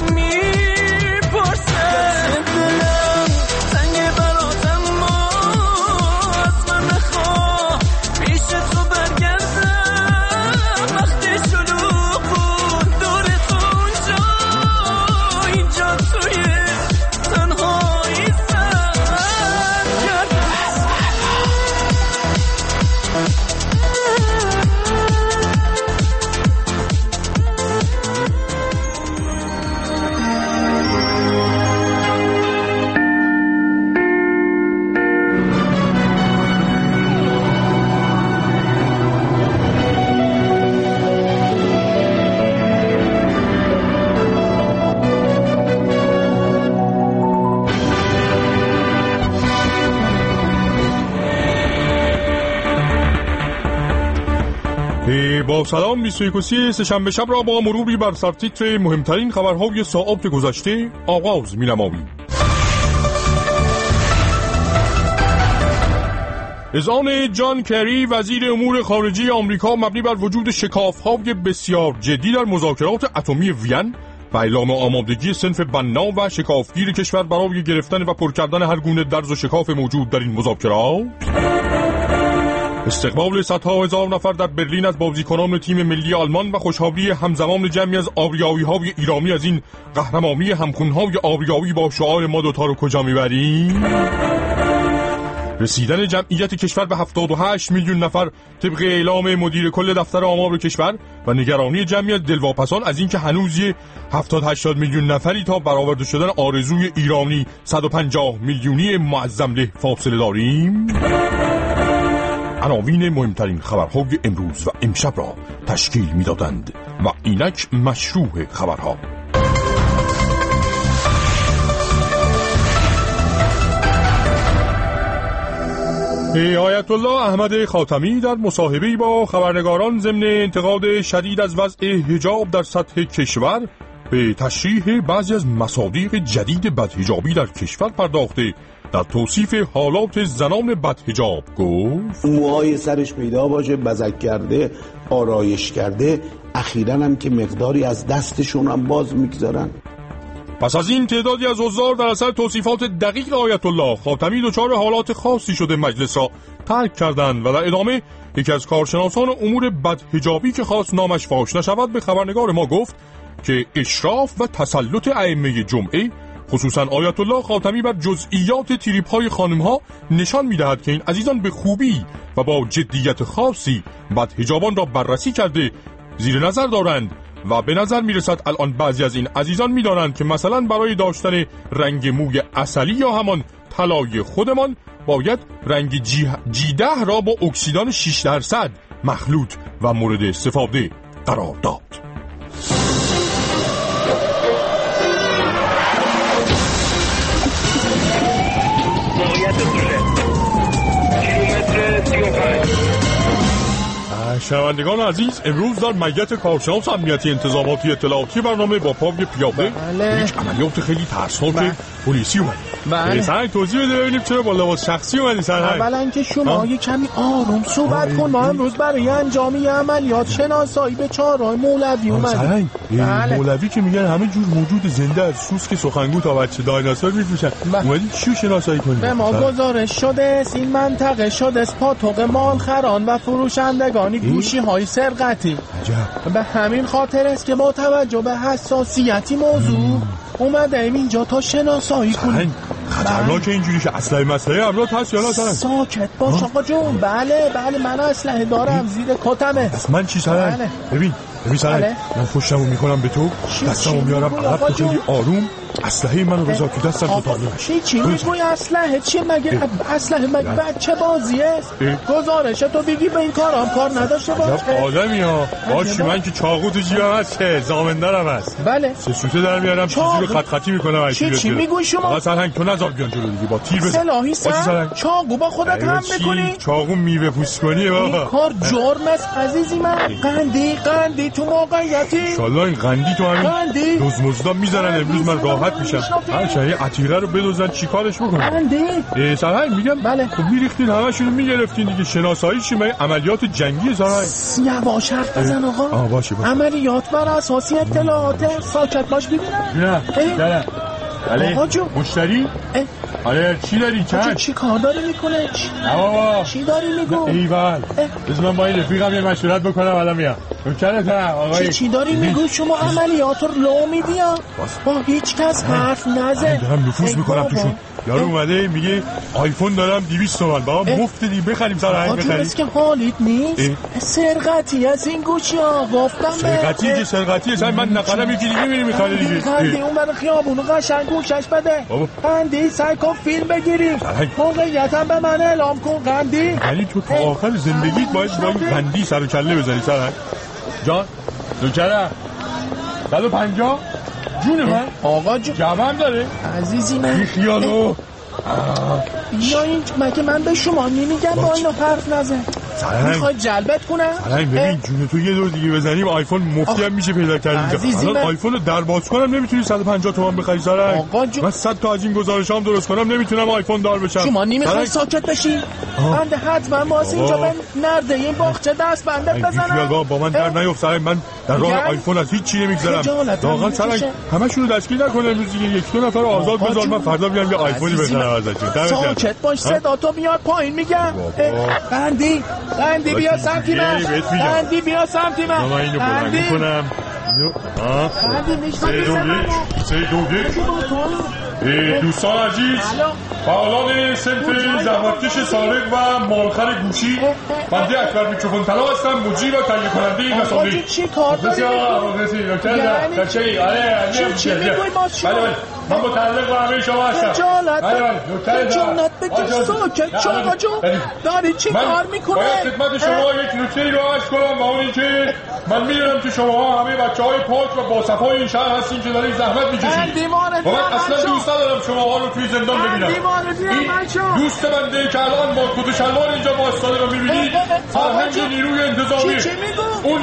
میپرسه. دلم تنگ براتم ما از من نخواه پیش تو برگردم، وقتی شلوغ بود دور تو اونجا اینجا توی تنهایی سر کردم. با سلام، بیست و یک سه‌شنبه شب را با مروری بر سرتیتر مهمترین خبرهای ساعات گذشته آغاز می‌نماییم. اذعان جان کری وزیر امور خارجه آمریکا مبنی بر وجود شکاف‌های بسیار جدی در مذاکرات اتمی وین و اعلام آمادگی صنف بنا و شکافگیر کشور برای گرفتن و پر کردن هر گونه درز و شکاف موجود در این مذاکرات، استقبال صدها هزار نفر در برلین از بازیکنان تیم ملی آلمان و خوشحالی همزمان جمعی از آبیاوی‌های ایرانی از این قهرمانی همخون‌های آبیاوی با شعار ما دوتا رو کجا میبریم، رسیدن جمعیت کشور به هفتاد و هشت میلیون نفر طبق اعلام مدیر کل دفتر آمار کشور و نگرانی جمعی از دلواپسان از اینکه هنوز هفتاد هشتاد میلیون نفری تا برآورده شدن آرزوی ایرانی صد و پنجاه میلیونی معظم له فاصله داریم. عناوین مهمترین خبرهای امروز و امشب را تشکیل می‌دادند و اینک مشروع خبرها. آیت الله احمد خاتمی در مصاحبه‌ای با خبرنگاران ضمن انتقاد شدید از وضع حجاب در سطح کشور به تشریح بعضی از مصادیق جدید بدحجابی در کشور پرداخته در توصیف حالات زنان بدحجاب گفت موهای سرش پیدا باشه، بزک کرده، آرایش کرده، اخیراً هم که مقداری از دستشون هم باز میگذارن. پس از این تعدادی از حضار در اثر توصیفات دقیق آیت الله خاتمی دچار حالات خاصی شده مجلس را ترک کردند و در ادامه یکی از کارشناسان امور بدحجابی که خواست نامش فاش نشود به خبرنگار ما گفت که اشراف و تسلط ائمه جمعه خصوصا آیت الله خاتمی بر جزئیات تریپ‌های خانم‌ها نشان می‌دهد که این عزیزان به خوبی و با جدیت خاصی بدحجابان را بررسی کرده زیر نظر دارند و به نظر میرسد الان بعضی از این عزیزان می‌دانند که مثلا برای داشتن رنگ موی عسلی یا همان طلای خودمان باید رنگ جی, جی ده را با اکسیدان شش درصد مخلوط و مورد استفاده قرار داد. شنوندگان عزیز، امروز در میت کارشناس امنیتی انتظاماتی اطلاعاتی برنامه با پاوی پیاده بله. یک عملیات خیلی ترسناک بله. پلیسی اومد. بله. سرنگ توضیح بده ببینیم چرا با لباس شخصی اومدی سرنگ؟ اولا که شما یه کمی آروم صحبت کن. ما امروز برای انجام عملیات شناسایی به چهارراه مولوی اومدیم. سرنگ بله. مولوی که میگن همه جور موجود زنده از سوسک سخنگو تا بچه دایناسور میفروشن. اومدی چیو شناسایی کنی؟ به ما گزارش شده است این منطقه شده است پاتوق مالخران و فروشندگانی گوشی های سرقتی. عجب. به همین خاطر است که با توجه به حساسیتی موضوع اومده ایم اینجا تا شناسایی کنیم. خطرناک اینجوری که اسلحه مسلحه امراض هست یا نه سرنگ؟ ساکت باش آقا جون. بله بله من اسلحه دارم زیر کتمه. از من چی سرنگ؟ بله. ببین ببین سرنگ بله. من پشتمو میکنم به تو، دستمو میارم عقب تو خیلی آروم اسلحه منو بذار تو دستم تو تاریخ. چی چی میگوی اسلحه چی مگه اسلحه مگه بچه بازی است؟ گزارش تو بگی به این کارام کار نداشته باش. آدمی ها باشی من که چاقو تو جیبم هست که زامندارم هست. بله سه سوته در میارم چیزی رو خط خطی میکنم. چی چی میگوی شما؟ آقا سرهنگ تو نذار بیان جلو دیگه با تیر بزن. سلاحی سر چاقو با خودت هم میکنی؟ چاقو میوه پوست کنی بابا. این کار جرم است عزیزی من. قندی قندی تو موقعیتی ان شاء الله این قندی تو همین دزمزدا میزنن امروز من راحت میشم. هر یه عتیقه رو بدوزن چیکارش بکنن؟ قندی سرهنگ میگم بله. خب میریختین همشون رو میگرفتین دیگه. شناسایی چی مگه عملیات جنگی سرهنگ؟ یواش حرف بزن آقا. آه باشه باشه. عملیات بر اساس اطلاعات. ساکت باش ببینم. نه بله آقا جو مشتری؟ آره چی داری چند؟ چی کار داری میکنه؟ نه بابا چی داری میگو؟ ایول بذار من با این رفیقم یه مشورت بکنم الان میام. نوکرتم آقای. چی چی داری میگو؟ شما عملیات رو لو میدی با هیچ کس حرف نزن. دارم نفوذ میکنم توشون. یارو اومده میگه آیفون دارم دویست تومن با مفت دی بخریم سرهنگ بخریم. آجون که حالیت نیست. سرقتی از این گوشی ها گفتم. سرقتی که سرقتی سرهنگ من نقرم یکی دیگه میری میخواد دیگه. قندی اون برای خیابونو قشنگ گوشش بده. قندی سعی کن فیلم بگیریم. موقعیتم به من اعلام کن قندی. یعنی تو تا آخر زندگیت باید با این قندی سر و کله بزنی سرهنگ جان؟ نوکرم صد و پنجاه جون من آقا جون جوام داره عزیزی من. بی خیالو یا این مگه من به شما نمیگم با اینو حرف نزن. میخوای جلبت کنم؟ سرهنگ ببین جون تو یه دور دیگه بزنیم آیفون مفتی هم میشه پیدا کرد اینجا. الان آیفون رو در باز کنم نمیتونی صد و پنجاه تومن بخری سرهنگ. آقا جون من صد تا از این گزارشام درست کنم نمیتونم آیفون دار بشم. شما نمیخوای ساکت بشی؟ بنده حتما واسه اینجا به نرده این باغچه دست بندت بزنم. با, با من در نیفت سرهنگ. من در راه آیفون از هیچ چی نمیگذرم. واقعا سرهنگ همشون رو دستگیر نکنه امروز دیگه. یک دو نفر آزاد بذار من فردا بیام یه آیفونی بزنم ازشون. ساکت باش صدا تو میاد پایین میگم. قندی قندی بیا سمتی من. قندی بیا سمتی من. من اینو بلند میکنم. قندی میشنم سه دو یک. دوستان عزیز فعالان صنف زحمتکش سارق و مالخر گوشی، بنده اکبر میکروفون طلا هستم، مجری و تهیه کننده این مسابقه. چی کار داری میکنی؟ چی میگوی ما شما؟ من متعلق با همه شما هستم. خجالت خجالت بگیر ساکت شو آقا جون. داری چی کار میکنه؟ باید خدمت شما یک نکته ای رو عرض کنم و اون این که من میدونم که شما همه بچه های پاک و با صفای این شهر هستین که دارین زحمت میکشید و من اصلا دوست ندارم شما ها رو توی زندان ببینم. این دوست بنده که الان با کت و شلوار اینجا واسطاده رو میبینید فرهنگ نیروی انتظامی. اون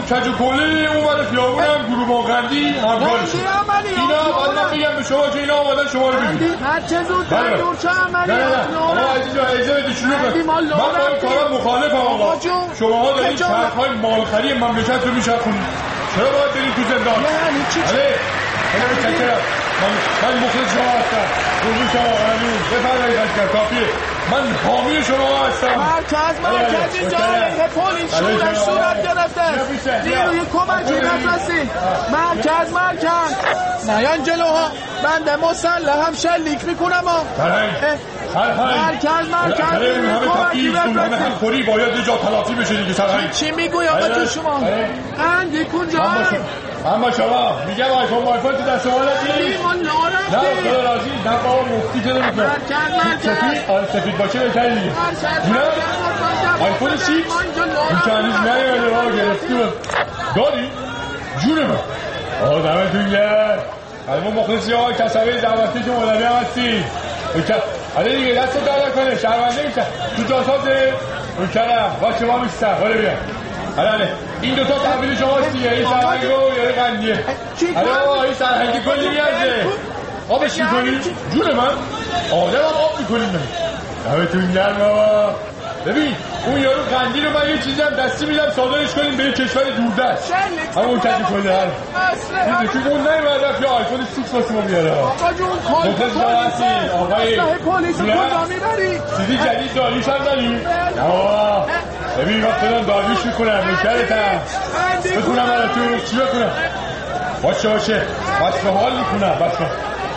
اون کج و کله اون ور خیابونم گروه قندی همکارش. اینا بعد میگم به شما که اینا اومدن شما رو ببینید. هر چه زودتر دور چه عملی؟ نه نه آقا عزیز جان اجازه بدید شروع کنیم. من با این کارا مخالفم آقا. شماها دارید چرخ‌های مالخری مملکت رو میچرخونید. چرا باید برید تو زندان؟ یعنی چی؟ بله. خیلی متشکرم. من من مخلص شما هستم. قربون شما قانون. بفرمایید اگر کافیه. من حامی شما هستم. مرکز مرکز اینجا پلیس شورش صورت گرفته. نیروی کمکی نفرستی. مرکز مرکز. نیان جلوها. بنده مسلحم شلیک میکنم ها. مرکز مرکز نیروی کمکی نفرستی. خوری باید یه جا تلافی بشه دیگه سرهنگ. چی میگوی آقا تو شما؟ اندی کجا؟ اما شما میگم آیفون مایفون تو دست شما ندید؟ نه خدا راضی نه بابا مفتی که نمیکنم. سفید آره سفید باشه بهتره دیگه. نه آیفون سیکس این که هنوز نیومده بابا گرفتی داری؟ جون من آقا دمتون گرم. الان مخلصی ها کسبه دعوتی که مدنی هم هستی. آره دیگه دست دادا کنه شرمنده میشن تو جاسازه میکنم با شما میستم بالا بیان. آره این دوتا تحویل شماست دیگه این سرهنگ رو یه قندیه. آره آقا این سرهنگی کلی میارده آبش میکنی؟ جون من آدم هم آب میکنیم من دمتون گرم بابا. ببین اون یارو قندی رو من یه چیزی هم دستی میدم صادرش کنیم به یه کشور دوردست همون کسی کنه هر این دکی اون نمیمد رفت یا آیفون سیکس واسه ما بیاره. آقا جون کل آقای پلیس رو کجا میبری؟ سیدی جدید داریش هم داری؟ نه بابا ببین وقت دارم داریش میکنم نکرتم بکنم برای تو چی بکنم؟ باشه باشه بس به حال میکنم بس به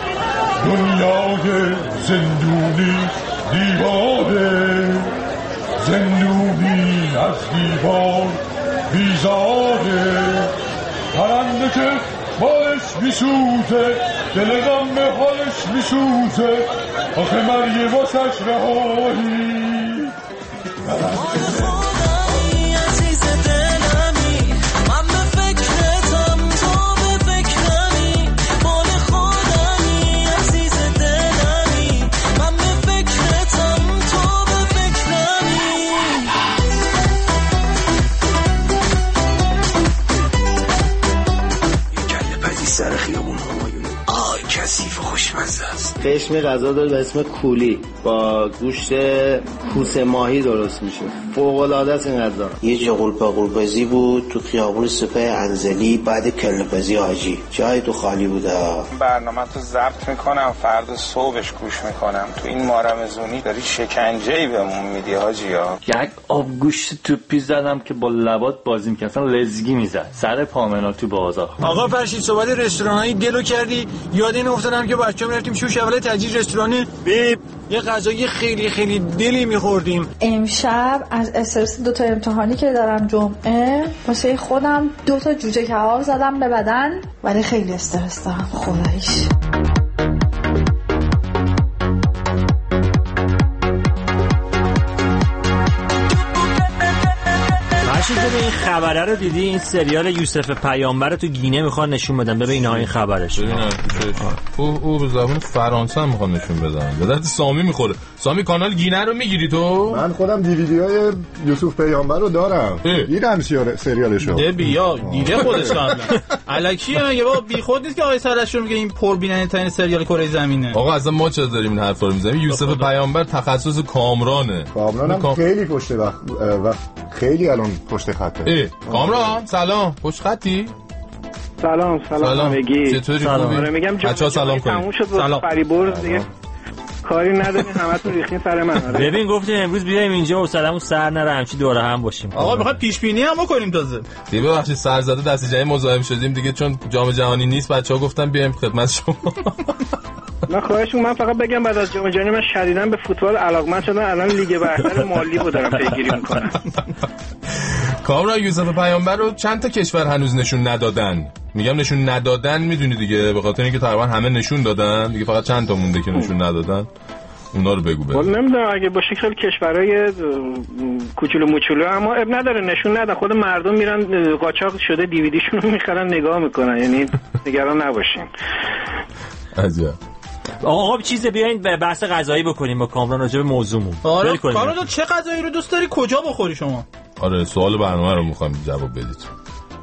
دنیای زندونی دیواره زندونی از دیوار بیزاره پرنده که بالش میسوزه دل غم به حالش میسوزه آخه مریه واسش رهایی قشم غذا داره به اسم کولی با گوشت کوسه ماهی درست میشه. فوق العاده است این غذا. یه جا قلپا قلپزی بود تو خیابون سپه انزلی بعد کله‌پزی حاجی. جای تو خالی بوده. برنامه تو ضبط میکنم فردا صبحش گوش میکنم. تو این مارمزونی داری شکنجه‌ای بهمون میدی حاجی ها. یک آب گوشت توپی زدم که با لبات بازی می‌کرد. اصلا لزگی میزد. سر پامنا تو بازار. آقا فرشید صحبت رستورانای دلو کردی. یاد این افتادم که بچه‌م رفتیم شوش اول تجهیز رستوران بیب یه غذای خیلی خیلی دلی می‌خوردیم. امشب از استرس دو تا امتحانی که دارم جمعه واسه خودم دو تا جوجه کباب زدم به بدن ولی خیلی استرس دارم خداییش. فرشید ببین این خبره رو دیدی؟ این سریال یوسف پیامبر رو تو گینه میخوان نشون بدن. ببین اینا این خبرش. ببینم او او به زبان فرانسه هم میخوان نشون بدن. به درد سامی میخوره. سامی کانال گینه رو میگیری تو؟ من خودم دیویدیوهای یوسف پیامبر رو دارم. دیدم سریالشو. ده بیا دیده خودش قبلا. الکی مگه بابا بیخود نیست که آقای سرشون میگه این پربیننده ترین سریال کره زمینه. آقا اصلا ما چرا داریم این حرفا رو میزنیم؟ یوسف پیامبر تخصص کامرانه. کامرانم کام... خیلی پشت وقت وقت خیلی الان پشت خطه. کامران سلام پشت خطی؟ سلام سلام همگی. چطوری خوبی؟ میگم بچه‌ها سلام کنید. سلام فریبرز دیگه کاری ندارین همتون ریختین سر من. ببین گفتیم امروز بیایم اینجا و سلامو سر نره همچی دوره هم باشیم. آقا میخواد پیش بینی هم بکنیم تازه. دیگه ببخشید سر زده دست جمعی مزاحم شدیم دیگه چون جام جهانی نیست بچه‌ها گفتن بیایم خدمت شما. من خواهشون من فقط بگم بعد از جام جهانی من شدیداً به فوتبال علاقه‌مند شدم. الان لیگ برتر مالی رو دارم پیگیری می‌کنم. کامران یوسف پیامبر رو چند تا کشور هنوز نشون ندادن. میگم نشون ندادن میدونی دیگه به خاطر اینکه تقریبا همه نشون دادن دیگه فقط چند تا مونده که نشون ندادن. اونا رو بگو بگو. نمیدونم اگه با شکل کشورهای کوچولو موچولو اما اب نداره نشون ندن. خود مردم میرن قاچاق شده دیویدیشون رو میخرن نگاه میکنن. یعنی نگران نباشین. عجب. آقا چیزه بیاین به بحث غذایی بکنیم با کامران راجع به موضوعمون. آره کامران تو چه غذایی رو دوست داری کجا بخوری شما؟ آره سوال برنامه رو میخوام جواب بدید.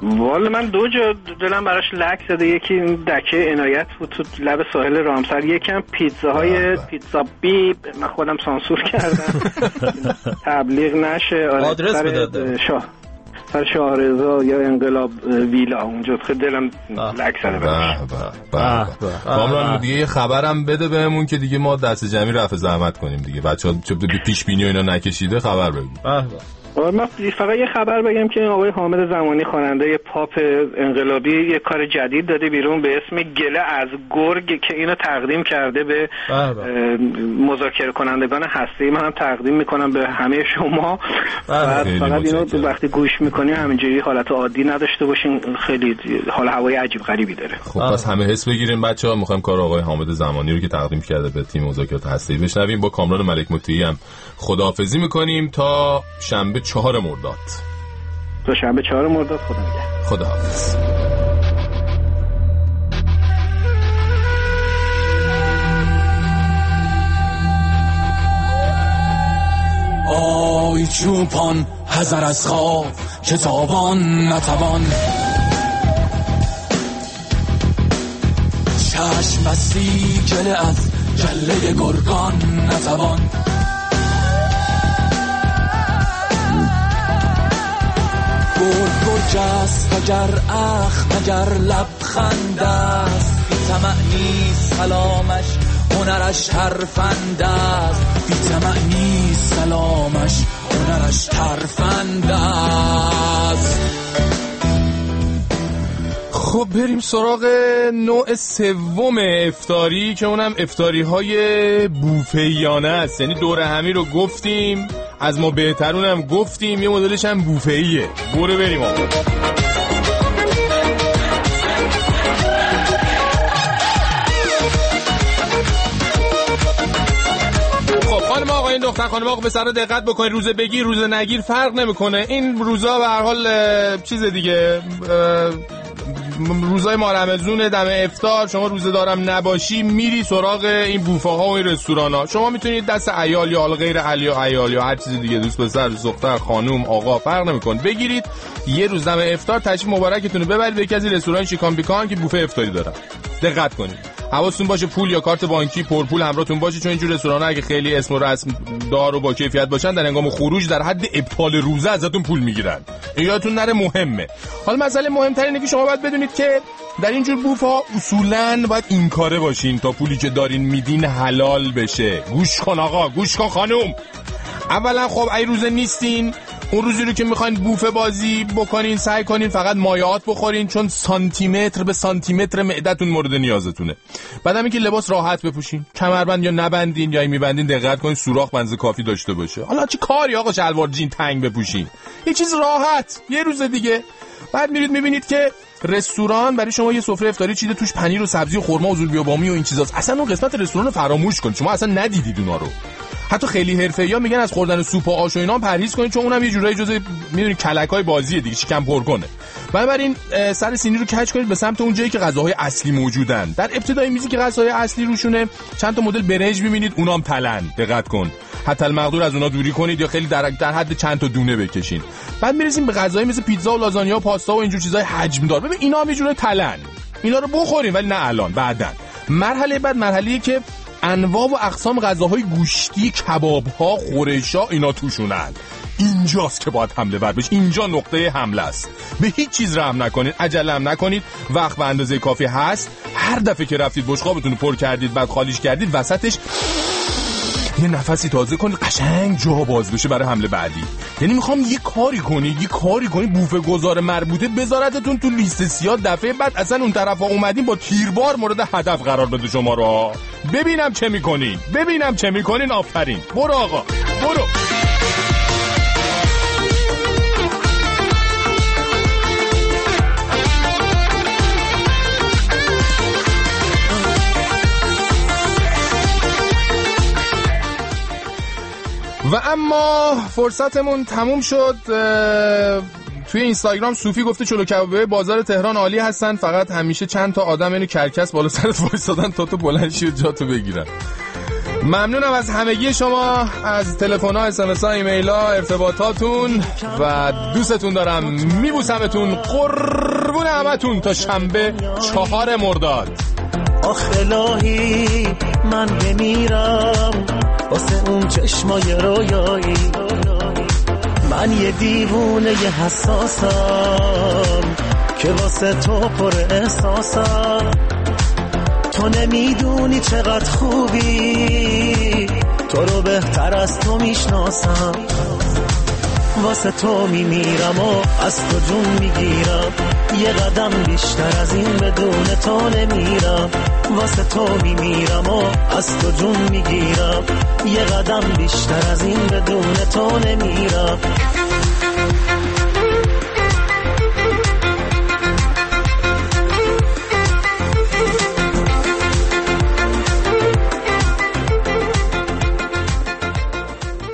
والا من دو جا دلم براش لک زده. یکی این دکه عنایت بود تو لب ساحل رامسر، یکم پیتزاهای پیتزا بیب من خودم سانسور کردم تبلیغ نشه. آدرس بده شاه سر شاهرضا یا انقلاب ویلا اونجا خیلی دلم لک زده براش. کامران دیگه یه خبرم بده بهمون که دیگه ما دست جمعی رفع زحمت کنیم دیگه، بچه‌ها چه پیش بینی و اینا نکشیده خبر بگیم. من فقط یه خبر بگم که آقای حامد زمانی خواننده پاپ انقلابی یه کار جدید داده بیرون به اسم گله از گرگ که اینو تقدیم کرده به مذاکره کنندگان هسته‌ای. من هم تقدیم میکنم به همه شما. فقط اینو وقتی گوش میکنیم همینجوری حالت عادی نداشته باشین، خیلی حال هوای عجیب غریبی داره. خب پس همه حس بگیریم بچه‌ها. میخوایم کار آقای حامد زمانی رو که تقدیم کرده به تیم مذاکرات هسته‌ای بشنویم. با کامران ملک مطیعی هم خداحافظی میکنیم تا شنبه چهار مرداد. تا شنبه چهار مرداد. خدا نگهدار. خداحافظ. آی چوپان حذر از خواب که تابان نتوان، چشم بستی گله از جله گرگان نتوان. گرگ گرگ است مگر اخ مگر لبخند است، بی طمع نیست سلامش هنرش ترفند است، بی طمع نیست سلامش هنرش ترفند است. خب بریم سراغ نوع سوم افطاری که اونم افطاری های بوفه‌ایانه است. یعنی دوره همی رو گفتیم، از ما بهترون هم گفتیم، یه مدلش هم بوفه‌ایه. برو بریم آقا. خانم آقا این دختر خانم آقا به سر دقت بکنید، روزه بگیر روزه نگیر فرق نمیکنه. این روزا به هر حال چیز دیگه، روزای ماه رمضون دم افطار، شما روزه دارم نباشی میری سراغ این بوفه ها و این رستوران ها. شما میتونید دست عیال یا حال غیر عیال یا هر چیز دیگه، دوست پسر دوست دختر خانم آقا فرق نمیکنه، بگیرید یه روز دم افطار تشریف مبارکتون رو ببرید به یکی از رستوران شیکان بیکان که بوفه افطاری دارن. دقت کنید حواستون باشه پول یا کارت بانکی پرپول همراهتون باشه، چون اینجور رستوران‌ها اگه خیلی اسم و رسم دار و با کیفیت باشن در هنگام خروج در حد ابطال روزه ازتون پول میگیرن. این یادتون نره، مهمه. حالا مسئله مهمتر اینه که شما باید بدونید که در اینجور بوف‌ها اصولاً باید این کاره باشین تا پولی که دارین میدین حلال بشه. گوش کن آقا، گوش کن خانم. اولا خب ای روزه نیستین، اون روزی رو که میخواین بوفه بازی بکنین سعی کنین فقط مایعات بخورین، چون سانتی متر به سانتی متر معدتون مورد نیازتونه. بعدم اینکه لباس راحت بپوشین، کمربند یا نبندین یا میبندین دقت کنین سوراخ بنز کافی داشته باشه. حالا چه کاری آقا شلوار جین تنگ بپوشین، یه چیز راحت یه روز دیگه. بعد میرید میبینید که رستوران برای شما یه سفره افطاری چیده، توش پنیر و سبزی و خرما و زولبیا بامی و این چیزاست. اصلا اون قسمت رستوران رو فراموش کن، شما اصلا ندیدید اونا رو. حتی خیلی حرفه‌ای‌ها میگن از خوردن سوپ و آش و اینا پرهیز کنید، چون اونم یه جورایی جزء میدونید کلک‌های بازیه دیگه، شکم پر کنه. بنابراین سر سینی رو کج کنید به سمت اون جایی که غذاهای اصلی موجودن. در ابتدای میزی که غذاهای اصلی روشونه چند تا مدل برنج می‌بینید، اونام تلن، دقت کن. حتی المقدور از اونها دوری کنید یا خیلی در در حد چند تا دونه بکشین. بعد میرسیم به غذاهای مثل پیتزا و لازانیا و پاستا و اینجور چیزای حجمدار. ببین اینا هم یه جوری تلن. اینا رو بخوریم ولی نه الان، بعداً. مرحله بعد مرحله‌ای که انواع و اقسام غذاهای گوشتی، کباب‌ها، خورش‌ها اینا توشونن. اینجاست که باید حمله ور بشه. اینجا نقطه حمله است. به هیچ چیز رحم نکنید، عجله هم نکنید. وقت به اندازه کافی هست. هر دفعه که رفتید بشقابتون رو پر کردید بعد خالیش کردید، وسطش یه نفسی تازه کنید، قشنگ جا باز بشه برای حمله بعدی. یعنی میخوام یه کاری کنید، یه کاری کنید بوفه گذار مربوطه بذارتتون تو لیست سیاه، دفعه بعد اصلا اون طرفا اومدین با تیربار مورد هدف قرار بده شما رو. ببینم چه میکنین، ببینم چه میکنین. آفرین، برو آقا برو. و اما فرصتمون تموم شد. توی اینستاگرام صوفی گفته چلو کبابی بازار تهران عالی هستن، فقط همیشه چند تا آدم اینو کرکس بالا سرت وایسادن تا تو بلند شی جاتو بگیرن. ممنونم از همگی شما، از تلفن ها، اس ام اس ها، ایمیل ها، ارتباطاتون و دوستتون دارم، میبوسمتون، قربون همتون تا شنبه چهار مرداد. آخ الهی من بمیرم واسه اون چشمای رویایی، من یه دیوونه یه حساسم که واسه تو پر احساسم، تو نمیدونی چقدر خوبی، تو رو بهتر از تو میشناسم، واسه تو میمیرم و از تو جون میگیرم، یه قدم بیشتر از این بدون تو نمیرم، واسه تو میمیرم و از تو جون میگیرم، یه قدم بیشتر از این بدون تو نمیرم.